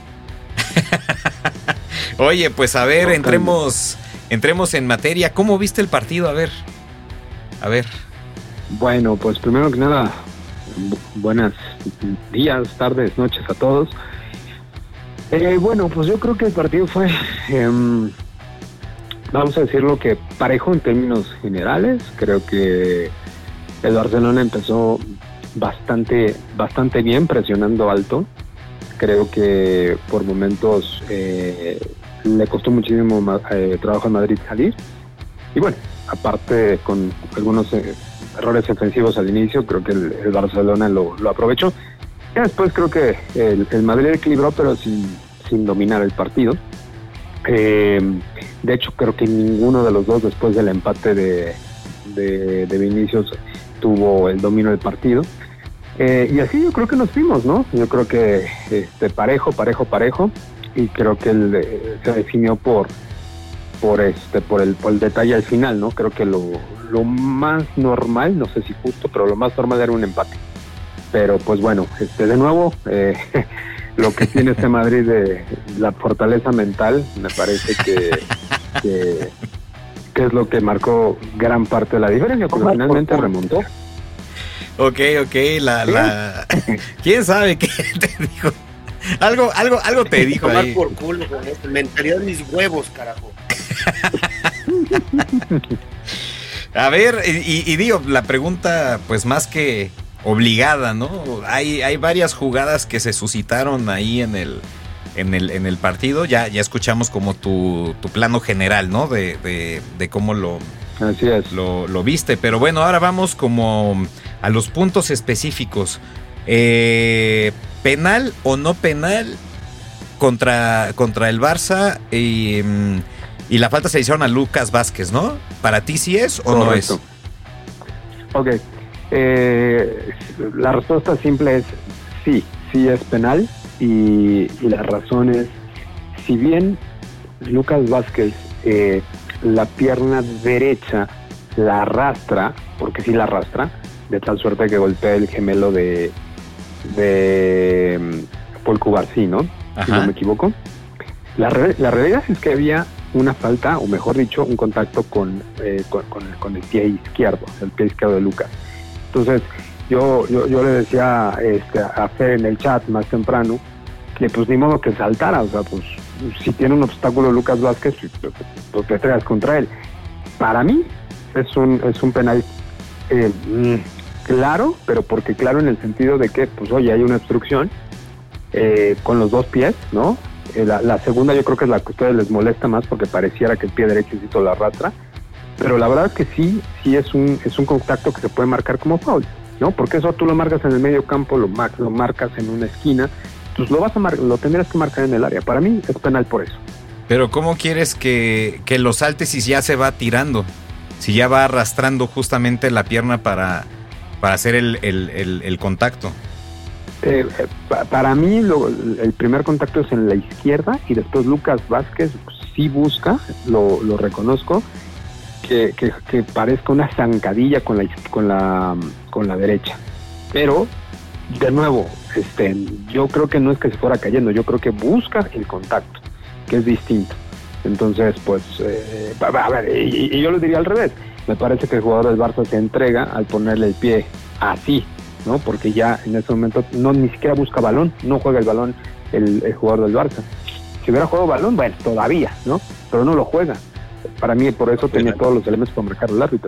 Oye, pues a ver, totalmente. entremos entremos en materia. ¿Cómo viste el partido? A ver. A ver. Bueno, pues primero que nada, bu- buenas días, tardes, noches a todos. Eh, bueno, pues yo creo que el partido fue, eh, vamos a decirlo que parejo en términos generales. Creo que el Barcelona empezó bastante, bastante bien, presionando alto. Creo que por momentos eh, le costó muchísimo eh, trabajo a Madrid salir. Y bueno, aparte con algunos eh, errores ofensivos al inicio, creo que el, el Barcelona lo, lo aprovechó. Y después creo que el, el Madrid equilibró, pero sin, sin dominar el partido. Eh, de hecho, creo que ninguno de los dos, después del empate de, de, de Vinicius, tuvo el dominio del partido. Eh, y así yo creo que nos fuimos, ¿no? Yo creo que este parejo, parejo, parejo. Y creo que el, eh, se definió por por este por el, por el detalle al final, ¿no? Creo que lo, lo más normal, no sé si justo, pero lo más normal era un empate. Pero pues bueno, este de nuevo, eh, lo que tiene este Madrid de la fortaleza mental, me parece que, que, que es lo que marcó gran parte de la diferencia, porque finalmente remontó. Ok, ok, la, la... ¿Quién sabe qué te dijo? Algo, algo, algo te dijo tomar ahí. por culo con esto, mentalidad de mis huevos, carajo. A ver, y, y digo, la pregunta pues más que obligada, ¿no? Hay, hay varias jugadas que se suscitaron ahí en el, en el, en el partido. Ya, ya escuchamos como tu, tu plano general, ¿no? De, de, de cómo lo, Así es. lo, lo viste. Pero bueno, ahora vamos como a los puntos específicos. Eh, ¿Penal o no penal contra, contra el Barça? Y, y la falta se le hicieron a Lucas Vázquez, ¿no? ¿Para ti sí es o Correcto. no es? Ok. Eh, la respuesta simple es sí, sí es penal. Y, y la razón es, si bien Lucas Vázquez eh, la pierna derecha la arrastra, porque sí la arrastra, de tal suerte que golpea el gemelo de de Paul Cubarsí, ¿no? Ajá. Si no me equivoco. La, re- la realidad es que había una falta, o mejor dicho, un contacto con, eh, con, con, con el pie izquierdo, el pie izquierdo de Lucas. Entonces, yo, yo, yo le decía este, a Fer en el chat más temprano que pues ni modo que saltara, o sea, pues si tiene un obstáculo Lucas Vázquez, pues te traigas contra él. Para mí es un, es un penal eh, claro, pero porque claro en el sentido de que, pues oye, hay una obstrucción eh, con los dos pies, ¿no? Eh, la, la segunda yo creo que es la que a ustedes les molesta más porque pareciera que el pie derechito la arrastra, pero la verdad es que sí, sí es un, es un contacto que se puede marcar como foul, ¿no? Porque eso tú lo marcas en el medio campo, lo, mar, lo marcas en una esquina, pues lo vas a mar, lo tendrás que marcar en el área. Para mí es penal por eso. Pero ¿cómo quieres que, que lo saltes si ya se va tirando? Si ya va arrastrando justamente la pierna para, para hacer el, el, el, el contacto. Eh, pa- para mí lo, el primer contacto es en la izquierda y después Lucas Vázquez sí busca, lo, lo reconozco, que, que, que parezca una zancadilla con la, con la con la derecha. Pero, de nuevo, este, yo creo que no es que se fuera cayendo, yo creo que busca el contacto, que es distinto. Entonces, pues, eh, a ver, y, y yo lo diría al revés. Me parece que el jugador del Barça se entrega al ponerle el pie así, ¿no? Porque ya en ese momento no ni siquiera busca balón, no juega el balón el, el jugador del Barça. Si hubiera jugado balón, bueno, todavía, ¿no? Pero no lo juega. Para mí, por eso tenía todos los elementos para marcar el árbitro.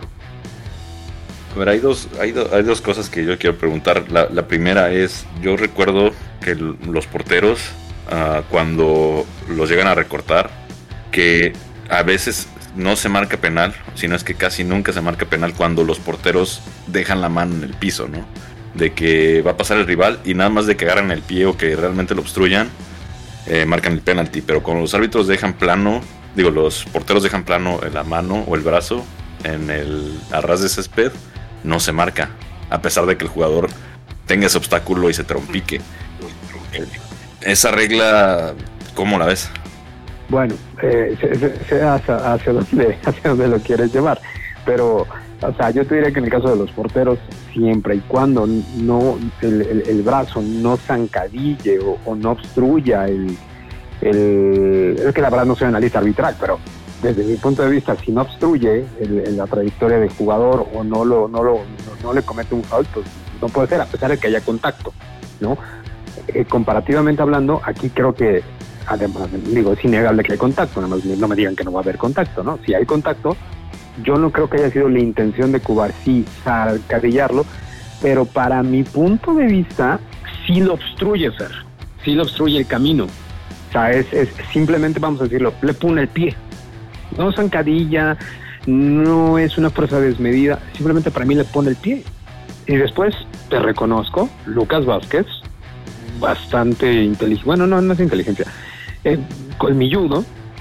A ver, hay dos, hay, do, hay dos cosas que yo quiero preguntar. La, la primera es, yo recuerdo que el, los porteros, uh, cuando los llegan a recortar, que a veces no se marca penal, sino es que casi nunca se marca penal cuando los porteros dejan la mano en el piso, ¿no? De que va a pasar el rival y nada más de que agarran el pie o que realmente lo obstruyan, eh, marcan el penalti. Pero cuando los árbitros dejan plano, digo, los porteros dejan plano la mano o el brazo en el arras de césped, no se marca, a pesar de que el jugador tenga ese obstáculo y se trompique. Esa regla, ¿cómo la ves? Bueno, eh, sé, sé hacia, hacia, dónde, hacia dónde lo quieres llevar, pero, o sea, yo te diría que en el caso de los porteros, siempre y cuando no el, el, el brazo no zancadille o, o no obstruya el, el... Es que la verdad no soy analista arbitral, pero desde mi punto de vista, si no obstruye el, el, la trayectoria del jugador o no lo no lo no, no le comete un foul, pues no puede ser, a pesar de que haya contacto, ¿no? Eh, comparativamente hablando, aquí creo que además, digo, es innegable que hay contacto, nada más no me digan que no va a haber contacto, ¿no? Si hay contacto, yo no creo que haya sido la intención de Cubar, sí, zancadillarlo, pero para mi punto de vista, sí lo obstruye, Fer, sí lo obstruye el camino. O sea, es, es simplemente, vamos a decirlo, le pone el pie. No zancadilla, no es una fuerza desmedida, simplemente para mí le pone el pie. Y después, te reconozco, Lucas Vázquez, bastante inteligente, bueno, no, no es inteligencia, eh, colmilludo,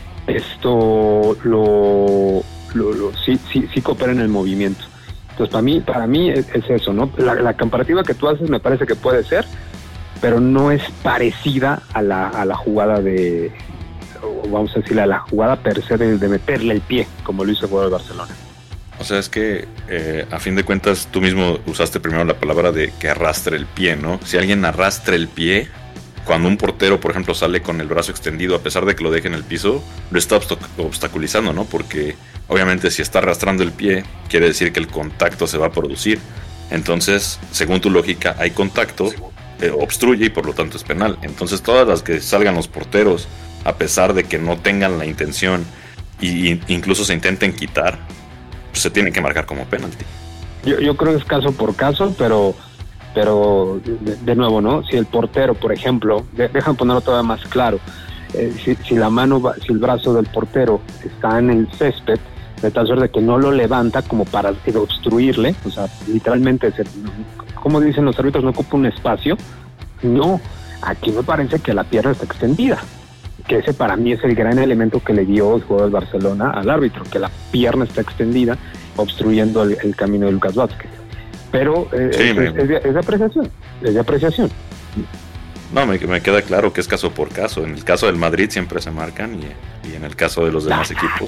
esto lo, lo, lo sí, sí, sí coopera en el movimiento. Entonces, para mí, para mí es, es eso, ¿no? La, la comparativa que tú haces me parece que puede ser, pero no es parecida a la, a la jugada de, o vamos a decirle, a la jugada per se de, de meterle el pie, como lo hizo el jugador de Barcelona. O sea, es que eh, a fin de cuentas tú mismo usaste primero la palabra de que arrastre el pie, ¿no? Si alguien arrastra el pie, cuando un portero, por ejemplo, sale con el brazo extendido, a pesar de que lo deje en el piso, lo está obstaculizando, ¿no? Porque obviamente si está arrastrando el pie, quiere decir que el contacto se va a producir. Entonces, según tu lógica, hay contacto, eh, obstruye y por lo tanto es penal. Entonces, todas las que salgan los porteros, a pesar de que no tengan la intención y, y incluso se intenten quitar, pues se tienen que marcar como penalti. Yo, yo creo que es caso por caso, pero pero de, de nuevo, ¿no? Si el portero, por ejemplo, de, déjame ponerlo todavía más claro, eh, si, si la mano, va, si el brazo del portero está en el césped, de tal suerte que no lo levanta como para obstruirle, o sea, literalmente, se, como dicen los árbitros, no ocupa un espacio. No, aquí me parece que la pierna está extendida, que ese para mí es el gran elemento que le dio el jugador del Barcelona al árbitro, que la pierna está extendida, obstruyendo el, el camino de Lucas Vázquez. Pero eh, sí, es, me... es, de, es de apreciación, es de apreciación. No, me, me queda claro que es caso por caso. En el caso del Madrid siempre se marcan y, y en el caso de los demás equipos,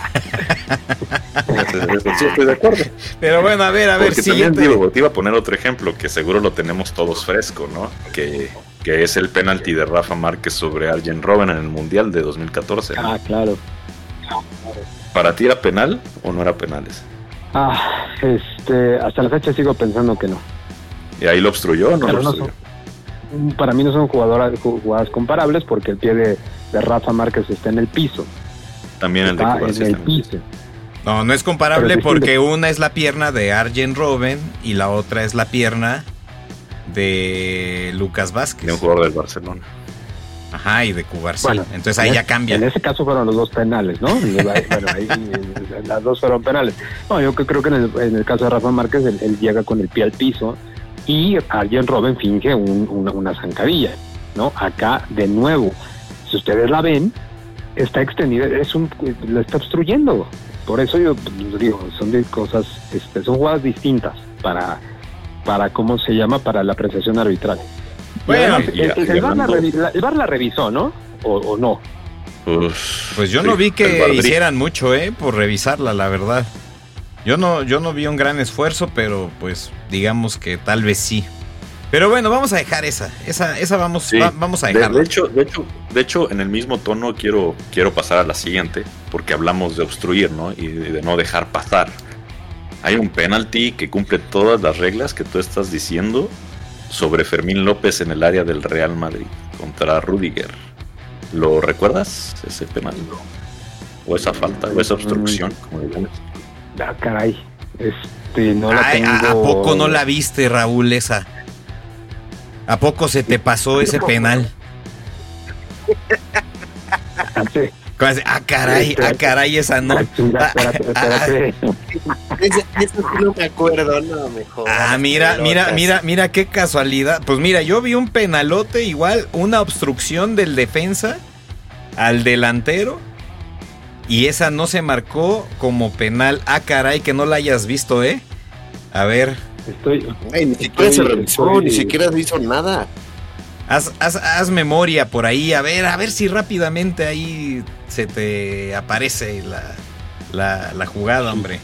pues, sí, estoy de acuerdo. Pero bueno, a ver, a ver, Porque siguiente. También digo, te iba a poner otro ejemplo que seguro lo tenemos todos fresco, ¿no? Que, que es el penalti de Rafa Márquez sobre Arjen Robben en el Mundial de dos mil catorce. Ah, claro. ¿Para ti era penal o no era penal ese? Ah, este, hasta la fecha sigo pensando que no. ¿Y ahí lo obstruyó o no Pero lo no obstruyó? Son, para mí no son jugadoras, jugadas comparables porque el pie de, de Rafa Márquez está en el piso. También el de está Cubarsí en el está en el piso. No, no es comparable Pero porque distinto. una es la pierna de Arjen Robben y la otra es la pierna de Lucas Vázquez. de un jugador del Barcelona. Ajá, y de Cubarsí. Bueno, Entonces ahí en ya es- cambia. En ese caso fueron los dos penales, ¿no? Y, bueno, ahí eh, las dos fueron penales. No, yo que- creo que en el, en el caso de Rafa Márquez, él, él llega con el pie al piso y Arjen Robben finge un- una, una zancadilla, ¿no? Acá, de nuevo, si ustedes la ven, está extendida, es un, lo está obstruyendo. Por eso yo digo, son de cosas, este, son jugadas distintas para, para cómo se llama, para la apreciación arbitral. Bueno, además, y, el, el, y VAR la hablando... revi, la, el VAR la revisó, ¿no? O, o no. Uf, Pues yo sí, no vi el que Madrid. hicieran mucho, eh, por revisarla, la verdad. Yo no, yo no vi un gran esfuerzo, pero pues digamos que tal vez sí. Pero bueno, vamos a dejar esa, esa, esa vamos, Sí, va, vamos a de, dejarla. de hecho, de hecho, de hecho, en el mismo tono quiero, quiero pasar a la siguiente, porque hablamos de obstruir, ¿no? Y de, de no dejar pasar. Hay un penalti que cumple todas las reglas que tú estás diciendo sobre Fermín López en el área del Real Madrid contra Rudiger. ¿Lo recuerdas? Ese penal. O esa falta, o esa obstrucción, como le llamas. Ah, caray. Este, no la Ay, tengo. ¿a, ¿A poco no la viste, Raúl, esa? ¿A poco se te pasó ese penal? Sí. Ah, caray, ah, caray, esa no. Ah, chinga, espérate, espérate. Eso, eso sí no me acuerdo, no, mejor. Ah, mira, mira, mira, mira qué casualidad. Pues mira, yo vi un penalote igual, una obstrucción del defensa al delantero. Y esa no se marcó como penal. Ah, caray, que no la hayas visto, ¿eh? A ver. Estoy. Ay, ni siquiera se estoy- revisó, estoy- ni siquiera se hizo nada. Haz, haz, haz memoria por ahí, a ver, a ver si rápidamente ahí se te aparece la, la, la jugada, hombre.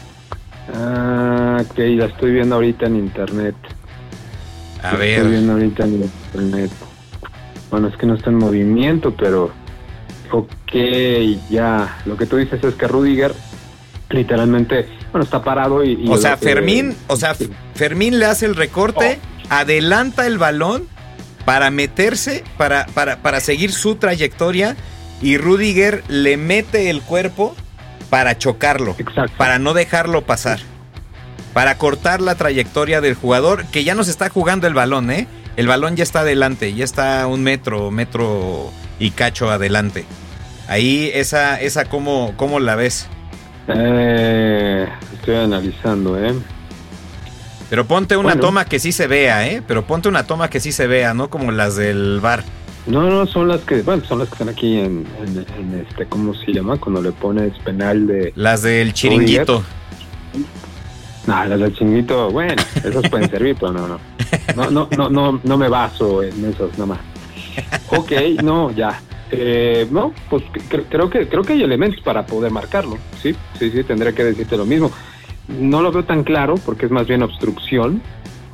Ah, ok, la estoy viendo ahorita en internet. A La ver. Estoy viendo ahorita en internet. Bueno, es que no está en movimiento, pero. Ok, ya. Lo que tú dices es que Rudiger literalmente, bueno, está parado y. y O sea, eh, Fermín, o sea, Fermín le hace el recorte, adelanta el balón para meterse, para, para, para seguir su trayectoria, y Rudiger le mete el cuerpo para chocarlo, Exacto. para no dejarlo pasar, para cortar la trayectoria del jugador, que ya no se está jugando el balón, ¿eh? El balón ya está adelante, ya está un metro, metro y cacho adelante. Ahí, esa, esa ¿cómo, cómo la ves? Eh, estoy analizando, ¿eh? Pero ponte una Bueno. toma que sí se vea, ¿eh? Pero ponte una toma que sí se vea, no como las del VAR. No, no, son las que, bueno, son las que están aquí en, en, en este, ¿cómo se llama? Cuando le pones penal de... Las del chiringuito. No, las del chinguito, bueno, esas pueden servir, pero no, no. No, no, no, no, no me baso en esas nada más. Ok, no, ya. Eh, no, pues cre- creo que creo que hay elementos para poder marcarlo. Sí, sí, sí, tendré que decirte lo mismo. No lo veo tan claro porque es más bien obstrucción.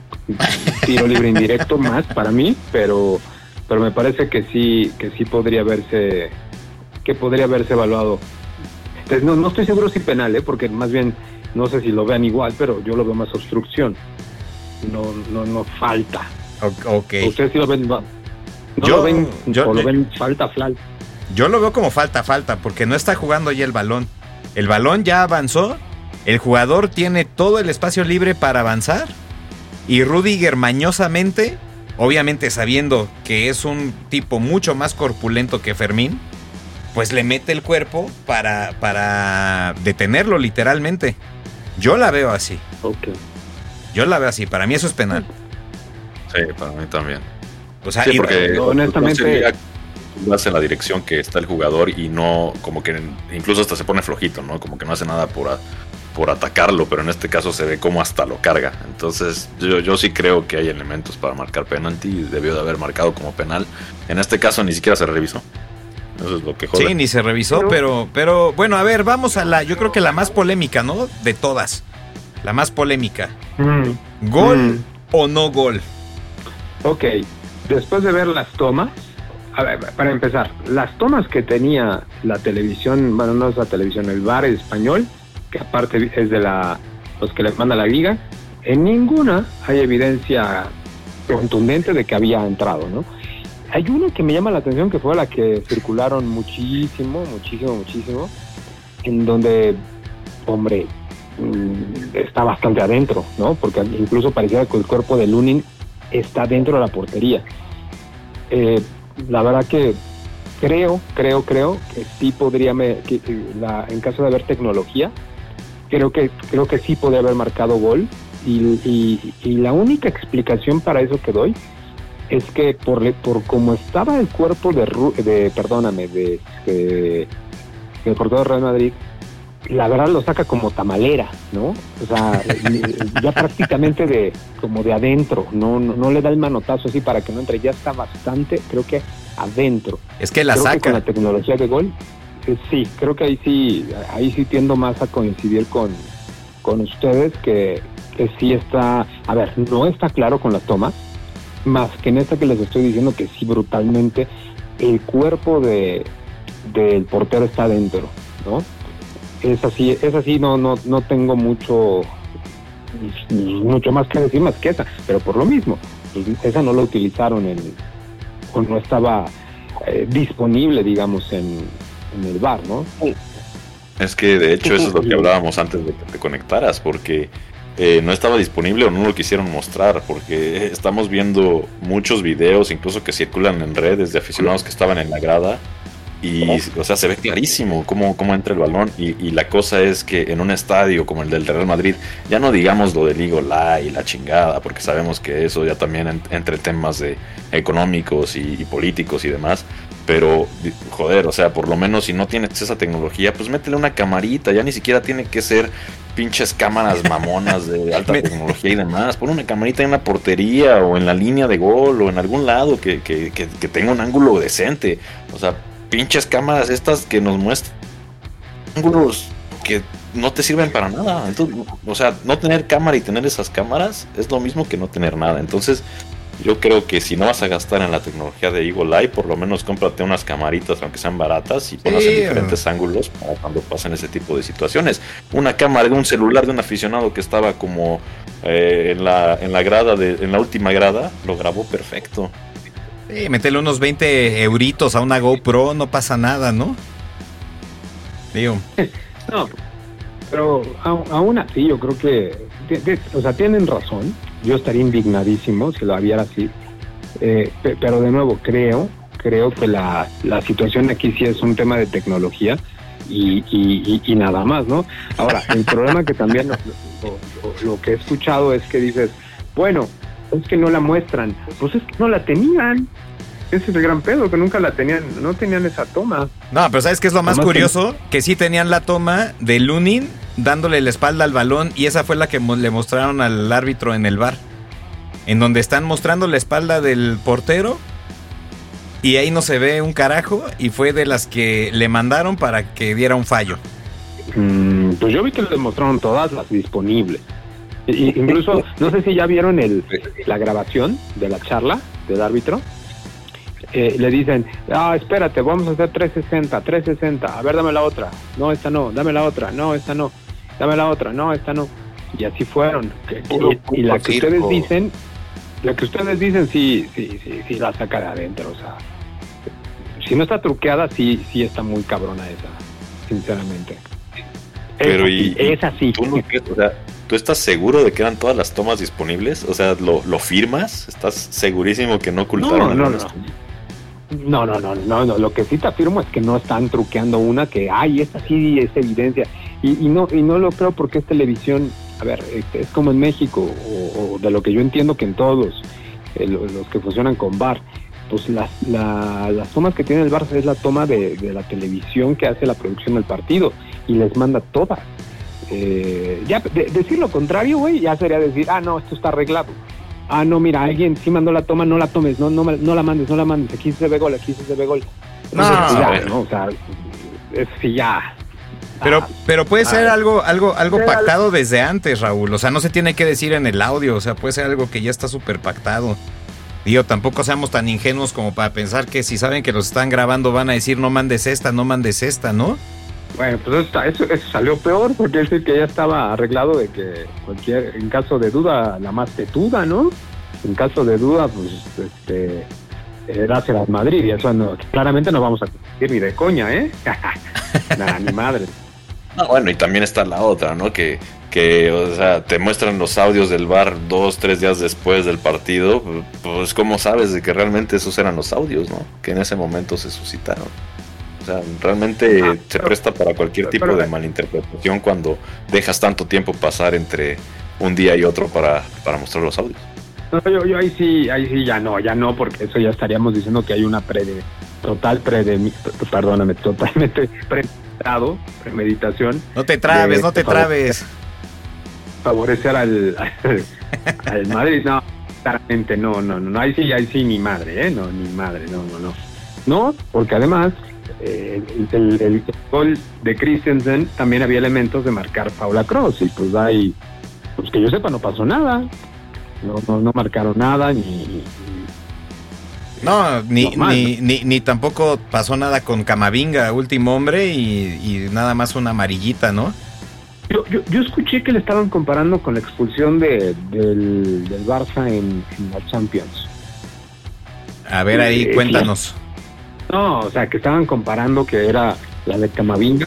Tiro libre indirecto más para mí, pero pero me parece que sí que sí podría verse que podría haberse evaluado. Entonces, no, no estoy seguro si penal, ¿eh? Porque más bien no sé si lo vean igual, pero yo lo veo más obstrucción. No, no, no falta. O- ok. Ustedes sí lo ven, va- no Yo- lo ven, yo- o lo ven falta, flat. Yo lo veo como falta, falta, porque no está jugando ya el balón. El balón ya avanzó, el jugador tiene todo el espacio libre para avanzar, y Rudiger mañosamente, obviamente sabiendo que es un tipo mucho más corpulento que Fermín, pues le mete el cuerpo para, para detenerlo literalmente. Yo la veo así, Ok. yo la veo así, para mí eso es penal. Sí, para mí también. O sea, Sí, y- porque yo honestamente- sería- tú vas en la dirección que está el jugador y no, como que incluso hasta se pone flojito, ¿no? Como que no hace nada por, a- por atacarlo, pero en este caso se ve como hasta lo carga. Entonces yo, yo sí creo que hay elementos para marcar penalti y debió de haber marcado como penal. En este caso ni siquiera se revisó. Eso es lo que jode. Sí, ni se revisó, Pero- pero, pero bueno, a ver, vamos a la, yo creo que la más polémica, ¿no? De todas. La más polémica. Mm, ¿Gol mm. o no gol? Ok, después de ver las tomas, a ver, para empezar, las tomas que tenía la televisión, bueno, no es la televisión, el VAR español, que aparte es de la, los que les manda la liga, en ninguna hay evidencia contundente de que había entrado, ¿no? Hay una que me llama la atención, que fue la que circularon muchísimo, muchísimo, muchísimo, en donde, hombre, mm, está bastante adentro, ¿no? Porque incluso parecía que el cuerpo de Lunin está dentro de la portería. Eh, la verdad que creo, creo, creo que sí podría, me, que, que la, en caso de haber tecnología, creo que creo que sí podría haber marcado gol, y, y, y la única explicación para eso que doy es que por por cómo estaba el cuerpo de, Ru- de perdóname, de, de el portero de Real Madrid, la verdad lo saca como tamalera, ¿no? O sea, ya prácticamente de como de adentro, no, no no le da el manotazo así para que no entre, ya está bastante, creo que adentro. Es que la creo saca. Que con la tecnología de gol, eh, sí, creo que ahí sí, ahí sí tiendo más a coincidir con, con ustedes que, que sí está, a ver, no está claro con las tomas, más que en esta que les estoy diciendo que sí brutalmente el cuerpo de del portero está adentro, ¿no? Es así, es así, no, no, no tengo mucho, mucho más que decir más que esa, pero por lo mismo, pues esa no la utilizaron en, o no estaba eh, disponible, digamos, en, en el V A R, ¿no? Es que de hecho eso es lo que hablábamos antes de que te conectaras, porque eh, no estaba disponible o no lo quisieron mostrar, porque estamos viendo muchos videos, incluso que circulan en redes de aficionados que estaban en la grada. Y, o sea, se ve clarísimo cómo, cómo entra el balón. Y, y la cosa es que en un estadio como el del Real Madrid, ya no digamos lo del Eagle Eye y la chingada, porque sabemos que eso ya también en, entre temas de económicos y, y políticos y demás. Pero, joder, o sea, por lo menos si no tienes esa tecnología, pues métele una camarita. Ya ni siquiera tiene que ser pinches cámaras mamonas de alta tecnología y demás. Pon una camarita en la portería o en la línea de gol o en algún lado que, que, que, que tenga un ángulo decente. O sea, pinches cámaras estas que nos muestran ángulos que no te sirven para nada. Entonces, o sea, no tener cámara y tener esas cámaras es lo mismo que no tener nada. Entonces, yo creo que si no vas a gastar en la tecnología de Eagle Eye, por lo menos cómprate unas camaritas, aunque sean baratas, y ponlas sí, en diferentes uh. ángulos para cuando pasen ese tipo de situaciones. Una cámara de un celular de un aficionado que estaba como eh, en la en la grada de, en la última grada, lo grabó perfecto. Sí, métele unos veinte euritos a una GoPro, no pasa nada, ¿no? Digo. No, pero aún así yo creo que, de, de, o sea, tienen razón. Yo estaría indignadísimo si lo viera así. Eh, pero de nuevo, creo, creo que la, la situación aquí sí es un tema de tecnología y, y, y, y nada más, ¿no? Ahora, el problema que también lo, lo, lo, lo que he escuchado es que dices, bueno, es que no la muestran, pues es que no la tenían. Ese es el gran pedo, que nunca la tenían, no tenían esa toma. No, pero ¿sabes qué es lo más curioso? Que sí tenían la toma de Lunin dándole la espalda al balón, y esa fue la que mo- le mostraron al árbitro en el V A R, en donde están mostrando la espalda del portero y ahí no se ve un carajo, y fue de las que le mandaron para que diera un fallo. Mm, pues yo vi que le mostraron todas las disponibles. I- incluso, no sé si ya vieron el la grabación de la charla del árbitro. Eh, le dicen, ah, espérate, vamos a hacer trescientos sesenta, trescientos sesenta, a ver, dame la otra, no, esta no, dame la otra, no, esta no, dame la otra, no, esta no, y así fueron. Y, y la que ustedes dicen, la que ustedes dicen, sí, sí, sí, sí la saca de adentro, o sea, si no está truqueada, sí, sí está muy cabrona esa, sinceramente. Pero es, y, es así. ¿tú, no, o sea, ¿tú estás seguro de que eran todas las tomas disponibles? O sea, ¿lo, lo firmas? ¿Estás segurísimo que no ocultaron? No, no, no. No, no, no, no, no, lo que sí te afirmo es que no están truqueando una que, ay, esta sí es evidencia, y, y no y no lo creo porque es televisión, a ver, es, es como en México, o, o de lo que yo entiendo que en todos eh, los, los que funcionan con V A R, pues las, la, las tomas que tiene el V A R es la toma de, de la televisión que hace la producción del partido, y les manda todas. Eh, ya, de, decir lo contrario, güey, ya sería decir, ah, no, esto está arreglado. Ah, no, mira, alguien sí mandó la toma, no la tomes, no no, no la mandes, no la mandes, aquí se ve gol, aquí se ve gol. No, Entonces, ya, no, o sea, es que ya. Pero, ah, pero puede ser ah, algo, algo, algo pactado algo. desde antes, Raúl. O sea, no se tiene que decir en el audio, o sea, puede ser algo que ya está súper pactado. Digo, tampoco seamos tan ingenuos como para pensar que si saben que los están grabando van a decir no mandes esta, no mandes esta, ¿no? Bueno, pues eso, eso, eso salió peor, porque es decir que ya estaba arreglado de que cualquier, en caso de duda, la más tetuda, ¿no? En caso de duda, pues, este, era Real Madrid, y eso no, claramente no vamos a decir ni de coña, ¿eh? Nah, ni madre. Ah, bueno, y también está la otra, ¿no? Que, que, o sea, te muestran los audios del V A R dos, tres días después del partido, pues, ¿cómo sabes de que realmente esos eran los audios, ¿no? Que en ese momento se suscitaron. O sea, realmente ah, se pero, presta para cualquier tipo pero, de malinterpretación cuando dejas tanto tiempo pasar entre un día y otro para, para mostrar los audios. No, yo, yo ahí sí, ahí sí ya no, ya no, porque eso ya estaríamos diciendo que hay una pre total predemi, perdóname, totalmente premeditado, premeditación. No te trabes, de, no te favor, trabes. Favorecer al, al, al Madrid, no, claramente no, no, no, ahí sí, ahí sí ni madre, eh, no, ni madre, no, no, no. No, porque además eh, el, el, el gol de Christensen también había elementos de marcar Paula Kroos, y pues ahí, pues que yo sepa, no pasó nada. No, no, no marcaron nada, ni... ni no, ni, normal, ni, ¿no? ni, ni tampoco pasó nada con Camavinga, último hombre, y, y nada más una amarillita, ¿no? Yo, yo, yo escuché que le estaban comparando con la expulsión de, del, del Barça en, en la Champions. A ver, ahí Eh, cuéntanos. No, o sea, que estaban comparando que era la de Camavinga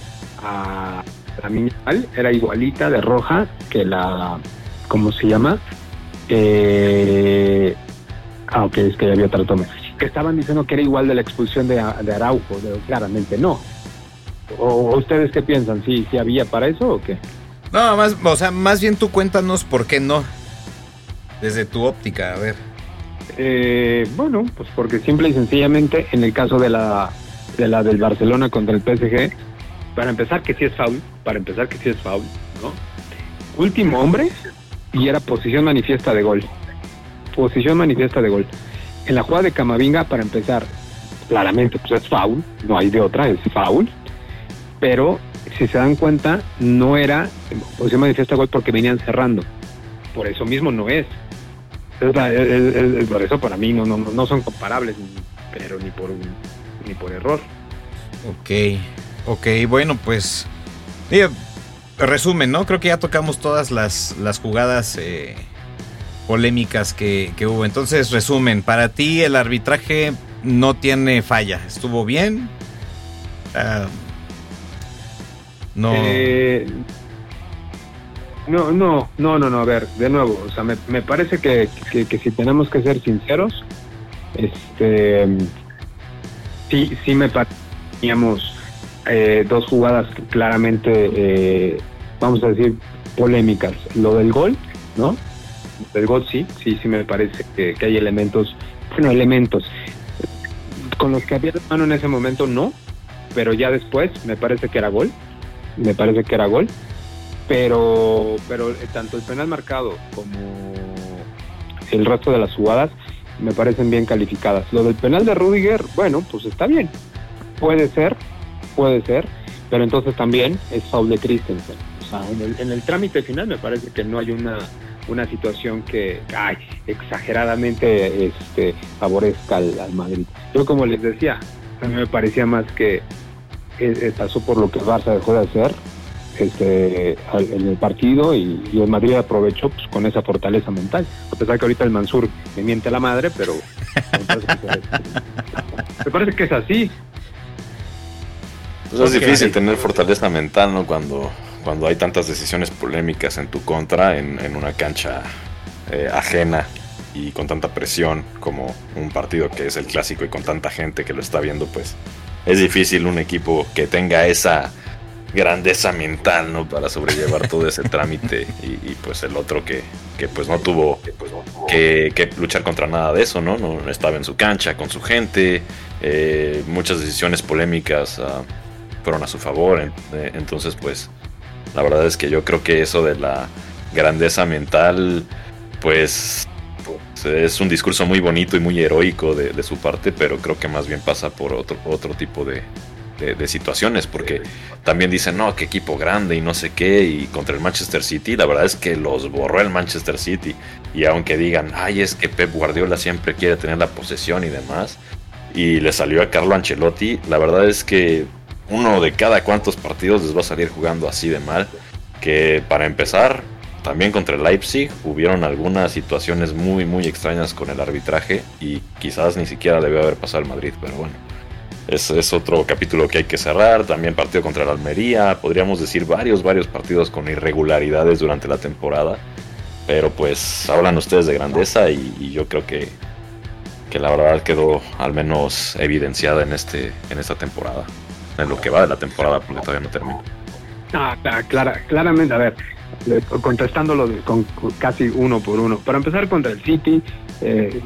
a la Miñal, era igualita de roja que la... ¿Cómo se llama? Eh... Ah, ok, es que ya había otra toma. Que estaban diciendo que era igual de la expulsión de, de Araujo, pero claramente no. ¿O ustedes qué piensan? ¿Sí, sí había para eso o qué? No, más, o sea, más bien tú cuéntanos por qué no. Desde tu óptica, a ver. Eh, bueno, pues porque simple y sencillamente en el caso de la de la del Barcelona contra el P S G, para empezar que sí es foul, para empezar que sí es foul, ¿no? Último hombre y era posición manifiesta de gol. Posición manifiesta de gol. En la jugada de Camavinga, para empezar, claramente pues es foul, no hay de otra, es foul. Pero si se dan cuenta, no era posición manifiesta de gol porque venían cerrando. Por eso mismo no es. Es, es, es, es por eso para mí no, no, no son comparables, pero ni por ni por error. Ok, ok, bueno, pues digo, resumen, ¿no? Creo que ya tocamos todas las, las jugadas eh, polémicas que, que hubo. Entonces, resumen, para ti el arbitraje no tiene falla, estuvo bien. Uh, no. Eh, no, no, no, no, no, a ver, de nuevo, o sea, me, me parece que, que, que si tenemos que ser sinceros, este, sí, sí me parecíamos eh, dos jugadas claramente, eh, vamos a decir, polémicas. Lo del gol, ¿no? Del gol sí, sí, sí me parece que, que hay elementos, bueno, elementos con los que había la mano en ese momento, no, pero ya después me parece que era gol, me parece que era gol. Pero pero tanto el penal marcado como el resto de las jugadas me parecen bien calificadas. Lo del penal de Rüdiger, bueno, pues está bien. Puede ser, puede ser, pero entonces también es foul de Christensen. O sea, en el, en el trámite final me parece que no hay una una situación que ay, exageradamente este, favorezca al, al Madrid. Yo, como les decía, a mí me parecía más que eh, pasó por lo que el Barça dejó de hacer este en el partido y, y el Madrid aprovechó pues con esa fortaleza mental, a pesar que ahorita el Mansur me miente la madre, pero me parece que es, me parece que es así. Pues es okay. Difícil tener fortaleza mental, ¿no? Cuando, cuando hay tantas decisiones polémicas en tu contra en, en una cancha eh, ajena y con tanta presión como un partido que es el clásico y con tanta gente que lo está viendo, pues es difícil un equipo que tenga esa grandeza mental, ¿no? Para sobrellevar todo ese trámite y, y pues el otro que, que pues no tuvo que, que luchar contra nada de eso, ¿no? No estaba en su cancha con su gente, eh, muchas decisiones polémicas uh, fueron a su favor, eh, entonces pues la verdad es que yo creo que eso de la grandeza mental pues, pues es un discurso muy bonito y muy heroico de, de su parte, pero creo que más bien pasa por otro, otro tipo de De, de situaciones, porque también dicen no, qué equipo grande y no sé qué, y contra el Manchester City, la verdad es que los borró el Manchester City, y aunque digan, ay, es que Pep Guardiola siempre quiere tener la posesión y demás, y le salió a Carlo Ancelotti, la verdad es que uno de cada cuantos partidos les va a salir jugando así de mal, que para empezar, también contra el Leipzig hubieron algunas situaciones muy muy extrañas con el arbitraje, y quizás ni siquiera debió haber pasado el Madrid, pero bueno. Es, es otro capítulo que hay que cerrar. También partido contra el Almería. Podríamos decir varios, varios partidos con irregularidades durante la temporada. Pero pues hablan ustedes de grandeza y, y yo creo que, que la verdad quedó al menos evidenciada en este en esta temporada. En lo que va de la temporada, porque todavía no termina. Ah, clara, claramente, a ver, contestándolo con, con casi uno por uno. Para empezar contra el City, eh,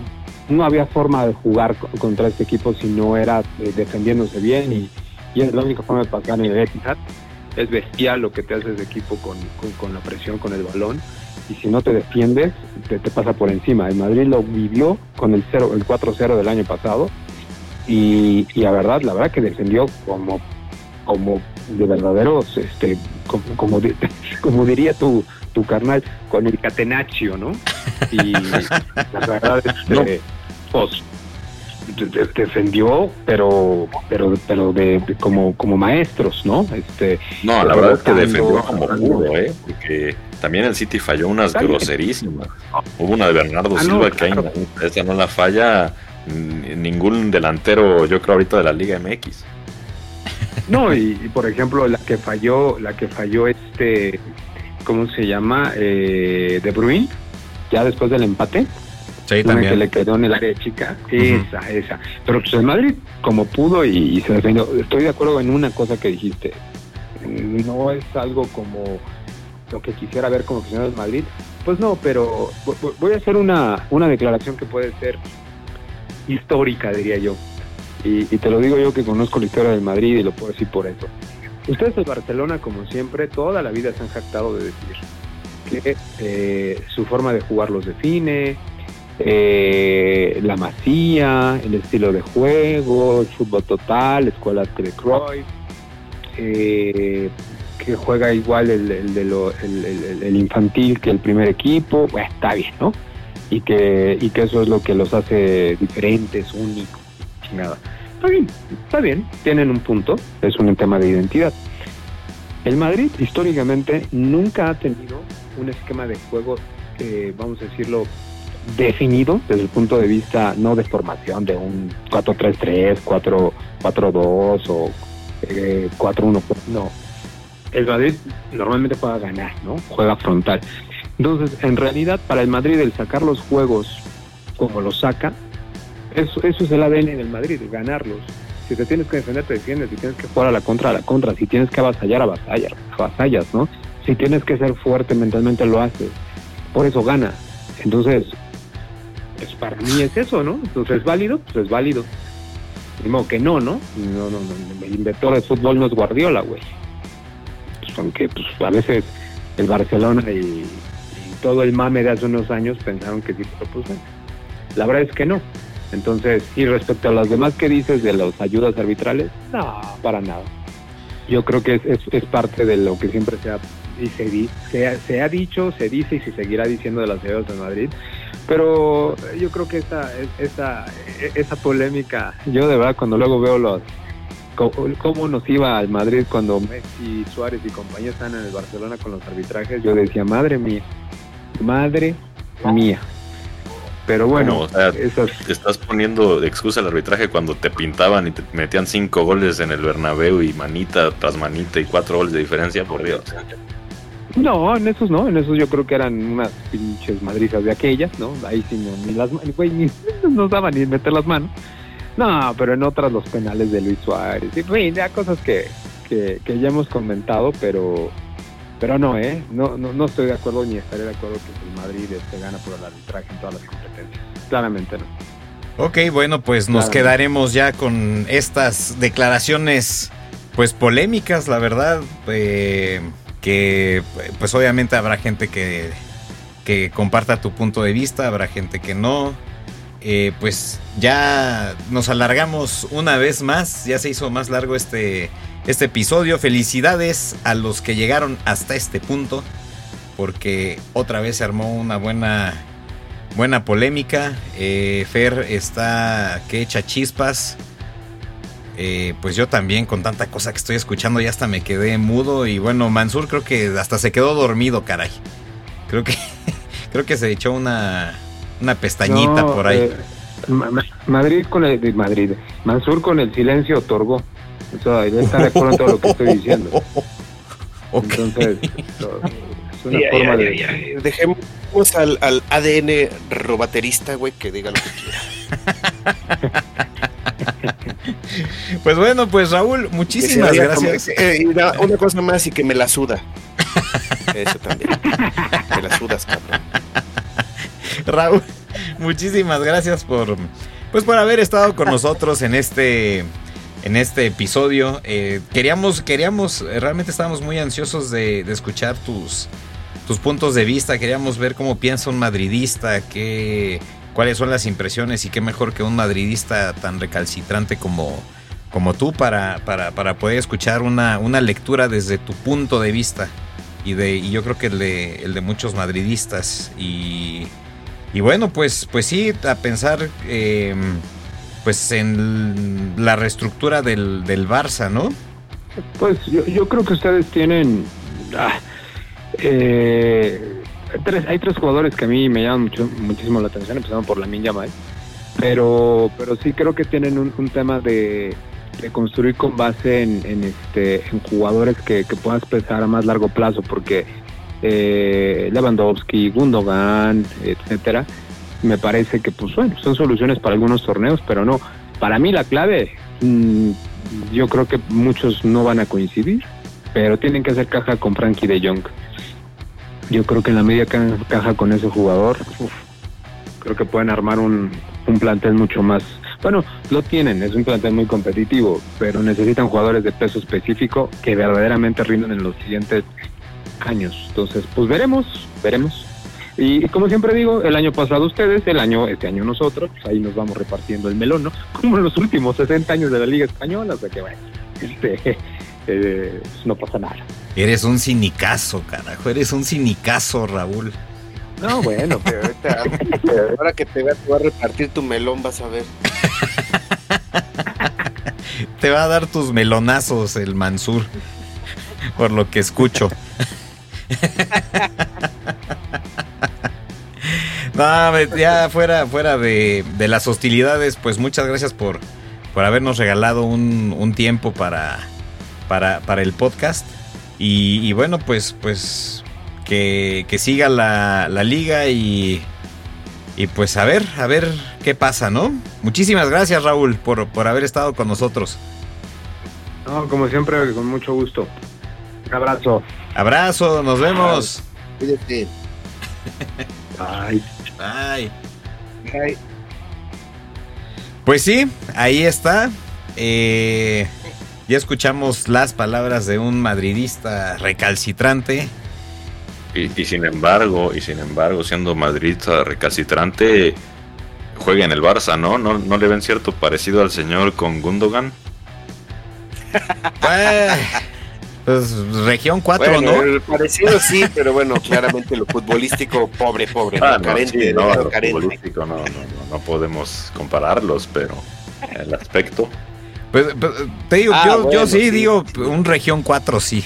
no había forma de jugar contra este equipo si no era eh, defendiéndose bien, y, y es la única forma de pasar en el Etihad. Es bestial lo que te hace ese equipo con, con, con la presión, con el balón, y si no te defiendes, te, te pasa por encima. El Madrid lo vivió con el cero, el cuatro cero del año pasado, y, y la verdad, la verdad que defendió como, como de verdaderos, este, como, como, como diría tu, tu carnal, con el catenaccio, ¿no? Y la verdad, este, no. pues, de, de, defendió, pero, pero, pero de, de como, como maestros, ¿no? Este, no, la verdad es que defendió como pudo, ¿eh? Porque también el City falló unas groserísimas. Hubo una de Bernardo ah, Silva no, claro. que esa no la falla ningún delantero, yo creo, ahorita de la Liga M X. No, y, y por ejemplo, la que falló, la que falló este, ¿cómo se llama? Eh, De Bruyne, ya después del empate. Sí, también. Que le quedó en el área chica, esa, uh-huh. esa. Pero pues el Madrid, como pudo y, y se defendió. Estoy de acuerdo en una cosa que dijiste. No es algo como lo que quisiera ver como aficionado del Madrid. Pues no, pero voy a hacer una, una declaración que puede ser histórica, diría yo. Y, y te lo digo yo que conozco la historia del Madrid y lo puedo decir por eso. Ustedes del Barcelona, como siempre, toda la vida se han jactado de decir que eh, su forma de jugar los define, eh, la masía, el estilo de juego, el fútbol total, escuela de Cruyff, eh, que juega igual el, el, de lo, el, el, el infantil que el primer equipo. Bueno, está bien, ¿no? Y que, y que eso es lo que los hace diferentes, únicos, chingada. Está bien, está bien, tienen un punto, es un tema de identidad. El Madrid, históricamente, nunca ha tenido un esquema de juego, eh, vamos a decirlo, definido desde el punto de vista no de formación, de un cuatro tres tres, cuatro cuatro dos o eh, cuatro uno, no. El Madrid normalmente juega a ganar, ¿no? Juega frontal. Entonces, en realidad, para el Madrid, el sacar los juegos como los saca, eso, eso es el A D N del Madrid, ganarlos. Si te tienes que defender, te defiendes. Si tienes que jugar a la contra, a la contra. Si tienes que avasallar, avasallar, avasallas, ¿no? Si tienes que ser fuerte mentalmente, lo haces. Por eso gana. Entonces, pues para mí es eso, ¿no? Entonces, ¿es válido? Pues es válido. Digo que no, ¿no? No, no, no. El inventor de fútbol no es Guardiola, güey. Pues aunque, pues, a veces el Barcelona y, y todo el mame de hace unos años pensaron que sí, pero pues bueno. La verdad es que no. Entonces, y respecto a las demás que dices de las ayudas arbitrales, no, para nada. Yo creo que es, es, es parte de lo que siempre se ha, y se, se, ha, se ha dicho, se dice y se seguirá diciendo de las ayudas de Madrid. Pero yo creo que esa, esa, esa polémica, yo de verdad cuando luego veo los cómo nos iba al Madrid cuando Messi, Suárez y compañía están en el Barcelona con los arbitrajes, yo decía, madre mía, madre mía. Pero bueno, como, o sea, esas... te estás poniendo de excusa el arbitraje cuando te pintaban y te metían cinco goles en el Bernabéu y manita tras manita y cuatro goles de diferencia, por Dios. No, en esos no, en esos yo creo que eran unas pinches madrizas de aquellas, ¿no? Ahí sí no, ni las manos, güey, ni nos daban ni meter las manos. No, pero en otras los penales de Luis Suárez, y güey, ya cosas que, que, que ya hemos comentado, pero pero no, eh, no, no, no estoy de acuerdo ni estaré de acuerdo que el Madrid este, gana por el arbitraje en todas las competencias. Claramente no. Ok, bueno, pues nos quedaremos ya con estas declaraciones, pues polémicas, la verdad, eh, que pues obviamente habrá gente que, que comparta tu punto de vista, habrá gente que no. Eh, pues ya nos alargamos una vez más, ya se hizo más largo este, este episodio. Felicidades a los que llegaron hasta este punto, porque otra vez se armó una buena, buena polémica. eh, Fer está que echa chispas. Eh, pues yo también, con tanta cosa que estoy escuchando, ya hasta me quedé mudo. Y bueno, Mansur creo que hasta se quedó dormido, caray. Creo que creo que se echó una una pestañita no, por ahí. Eh, Madrid con el Madrid, Mansur con el silencio otorgó. O sea, él está de acuerdo en todo lo que estoy diciendo. Okay. Entonces, es una ya, forma ya, de. Ya, ya. Dejemos al, al A D N robaterista, güey, que diga lo que quiera. Pues bueno, pues Raúl, muchísimas gracias. Como, eh, una, una cosa más y que me la suda. Eso también. Me la sudas, cabrón. Raúl, Muchísimas gracias por, pues, por haber estado con nosotros en este, en este episodio. Eh, queríamos, queríamos, realmente estábamos muy ansiosos de, de escuchar tus, tus puntos de vista. Queríamos ver cómo piensa un madridista, qué, cuáles son las impresiones y qué mejor que un madridista tan recalcitrante como, como tú para, para, para poder escuchar una, una lectura desde tu punto de vista. Y, de, y yo creo que el de, el de muchos madridistas. Y, y bueno, pues, pues sí, a pensar eh, pues en la reestructura del, del Barça, ¿no? Pues yo, yo creo que ustedes tienen... Ah, eh, tres, hay tres jugadores que a mí me llaman mucho, muchísimo la atención, empezando por Lamine Yamal. Pero, pero sí creo que tienen un, un tema de... de construir con base en, en este en jugadores que, que puedas pensar a más largo plazo, porque eh, Lewandowski, Gundogan, etcétera, me parece que pues bueno, son soluciones para algunos torneos, pero no, para mí la clave, mmm, yo creo que muchos no van a coincidir, pero tienen que hacer caja con Frankie de Jong. Yo creo que en la media caja con ese jugador, uf, creo que pueden armar un, un plantel mucho más. Bueno, lo tienen, es un plantel muy competitivo, pero necesitan jugadores de peso específico que verdaderamente rindan en los siguientes años. Entonces, pues veremos, veremos. Y, y como siempre digo, el año pasado ustedes, el año este año nosotros, pues ahí nos vamos repartiendo el melón, ¿no? Como en los últimos sesenta años de la Liga Española, o sea que bueno, este, eh, no pasa nada. Eres un cinicazo, carajo, eres un cinicazo, Raúl. No, bueno, pero ahorita, ahora que te va, te va a repartir tu melón, vas a ver. Te va a dar tus melonazos el Mansur, por lo que escucho. No, ya fuera, fuera de, de las hostilidades, pues muchas gracias por, por habernos regalado un, un tiempo para, para, para el podcast. Y, y bueno, pues, pues que, que siga la, la liga y... Y pues a ver, a ver qué pasa, ¿no? Muchísimas gracias, Raúl, por, por haber estado con nosotros. No, como siempre, con mucho gusto. Un abrazo. Abrazo, nos vemos. Cuídate. Bye. Bye. Bye. Pues sí, ahí está. Eh, ya escuchamos las palabras de un madridista recalcitrante. Y, y sin embargo, y sin embargo, siendo madridista recalcitrante, juega en el Barça, ¿no? ¿No, no le ven cierto parecido al señor con Gundogan? Pues región cuatro, bueno, ¿no? Parecido sí, pero bueno, claramente lo futbolístico, pobre, pobre, Ah, no, no, carente, sí, no, no, lo carente. futbolístico no, no, no, no podemos compararlos, pero el aspecto. Pues, pues, te digo, Ah, yo, bueno, yo sí, sí, digo, sí. un región cuatro sí.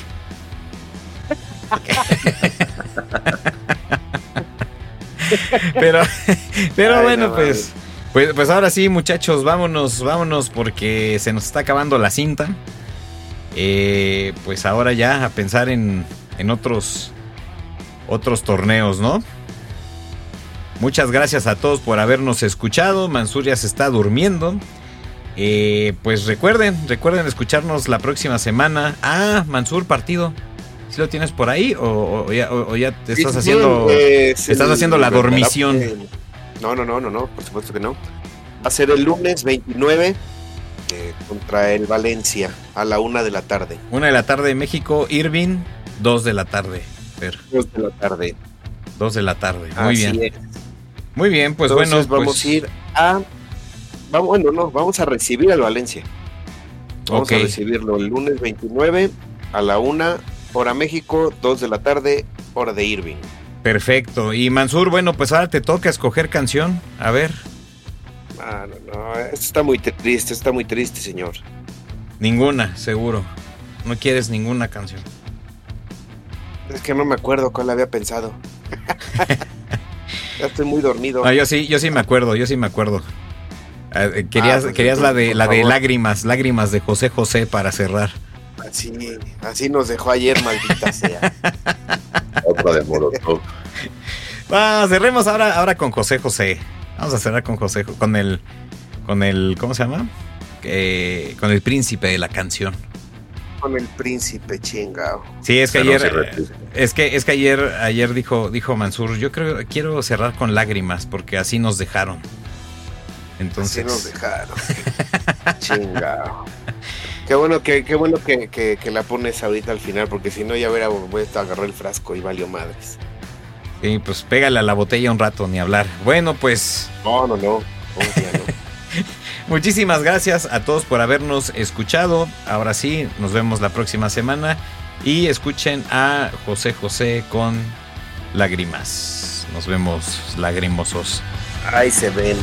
pero pero Ay, bueno, no, pues, pues pues ahora sí, muchachos, vámonos, vámonos porque se nos está acabando la cinta. Eh, pues ahora ya a pensar en, en otros otros torneos, ¿no? Muchas gracias a todos por habernos escuchado. Mansur ya se está durmiendo. Eh, pues recuerden, recuerden escucharnos la próxima semana. Ah, Mansur, partido. ¿Sí lo tienes por ahí o, o, ya, o, o ya te estás Sí, haciendo eh, estás el- haciendo la el- dormición? el- No, no, no, no, no, por supuesto que no. Va a ser el lunes veintinueve eh, contra el Valencia a la una de la tarde. Una de la tarde en México, Irving, dos de la tarde. Fer, Dos de la tarde. dos de la tarde. Muy Así bien. es. Muy bien, pues Entonces bueno, vamos pues, a ir a. Vamos, bueno, no, vamos a recibir al Valencia. Vamos Ok. a recibirlo el lunes veintinueve a la una, hora México, dos de la tarde, hora de Irving. perfecto. Y Mansur, bueno, pues ahora te toca escoger canción. A ver, Ah, no, no, esto está muy triste, está muy triste, señor. ninguna, seguro. No quieres ninguna canción. Es que no me acuerdo cuál había pensado. Ya estoy muy dormido. No, yo sí, yo sí me acuerdo, yo sí me acuerdo. Eh, querías Ah, pues, querías la de por la de favor. lágrimas, lágrimas de José José para cerrar. Así, así nos dejó ayer, maldita sea. Otra de Molotov. Ah, cerremos ahora, ahora con José José. Vamos a cerrar con José, con el, con el, ¿cómo se llama? Eh, con el príncipe de la canción. con el príncipe, chingado. Sí, es que Pero ayer, sí, es que es que ayer, ayer dijo, dijo Mansur, yo creo, quiero cerrar con lágrimas porque así nos dejaron. Entonces, así nos dejaron. Chingado. Qué bueno que, qué bueno que, que, que la pones ahorita al final, porque si no ya hubiera vuelto a agarrar el frasco y valió madres. Sí, pues pégale a la botella un rato, ni hablar. Bueno, pues. No, no, no. Oh, ya no. Muchísimas gracias a todos por habernos escuchado. Ahora sí, nos vemos la próxima semana. Y escuchen a José José con Lágrimas. Nos vemos, lagrimosos. Ahí se ven.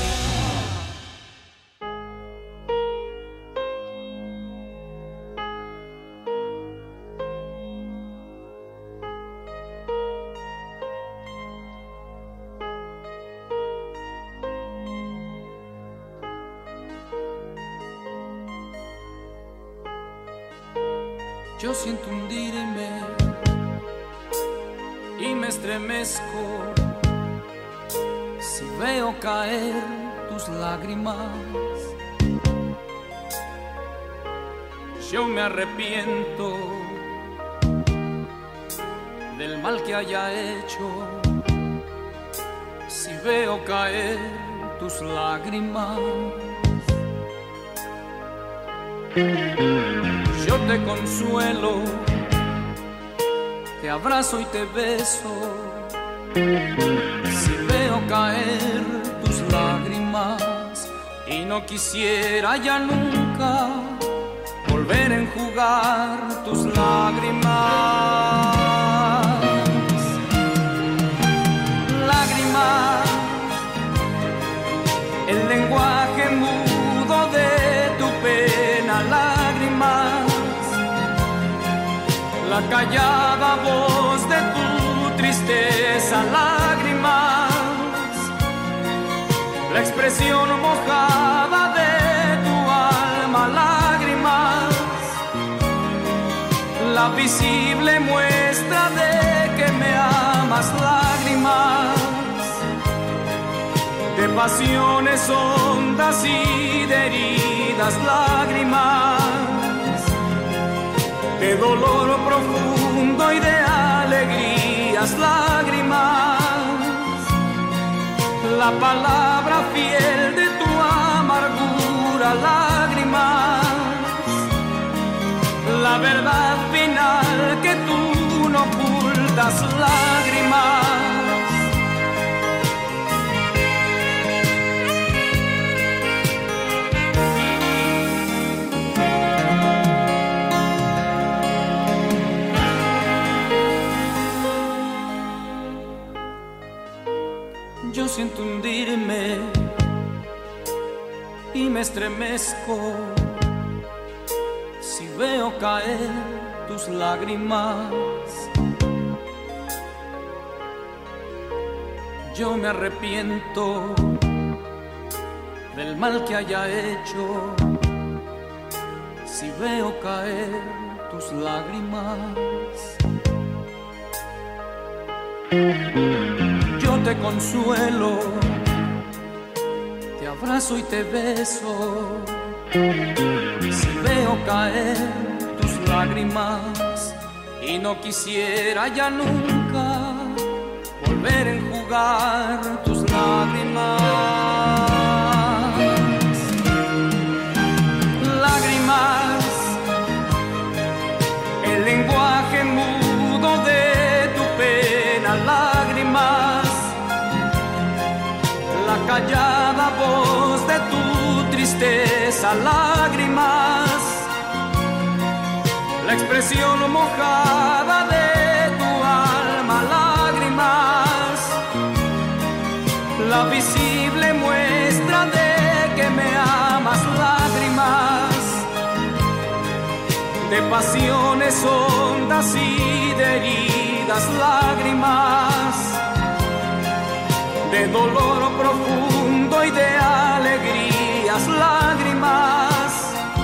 Yo siento hundirme y me estremezco si veo caer tus lágrimas. Yo me arrepiento del mal que haya hecho si veo caer tus lágrimas. Yo te consuelo, te abrazo y te beso si veo caer tus lágrimas, y no quisiera ya nunca volver a enjugar tus lágrimas. Lágrimas, el lenguaje mudo de tu pena. Lágrimas, la callada voz de tu tristeza. Lágrimas, la expresión mojada de tu alma. Lágrimas, la visible muestra de que me amas. Lágrimas, de pasiones hondas y de heridas. Lágrimas, de dolor profundo y de alegrías. Lágrimas, la palabra fiel de tu amargura. Lágrimas, la verdad final que tú no ocultas. Lágrimas, yo siento hundirme y me estremezco si veo caer tus lágrimas. Yo me arrepiento del mal que haya hecho si veo caer tus lágrimas. Yo te consuelo, te abrazo y te beso si veo caer tus lágrimas, y no quisiera ya nunca volver a enjugar tus lágrimas. Lágrimas, el lenguaje mudo de tu pena. Lágrimas, la callada voz de tu tristeza. Lágrimas, la expresión mojada de tu alma. Lágrimas, la visible muestra de que me amas. Lágrimas, de pasiones hondas y de heridas. Lágrimas, de dolor profundo y de alegrías. Lágrimas,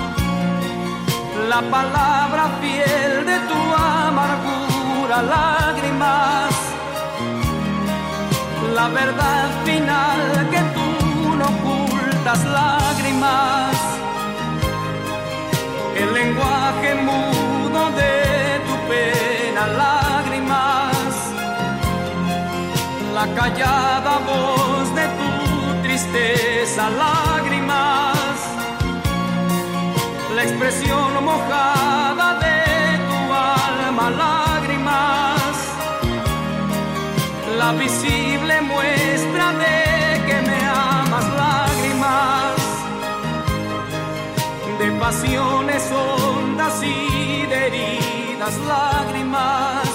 la palabra fiel de tu amargura. Lágrimas, la verdad final que tú no ocultas. Lágrimas, el lenguaje mudo callada voz de tu tristeza, lágrimas, la expresión mojada de tu alma, lágrimas, la visible muestra de que me amas, lágrimas, de pasiones hondas y de heridas, lágrimas.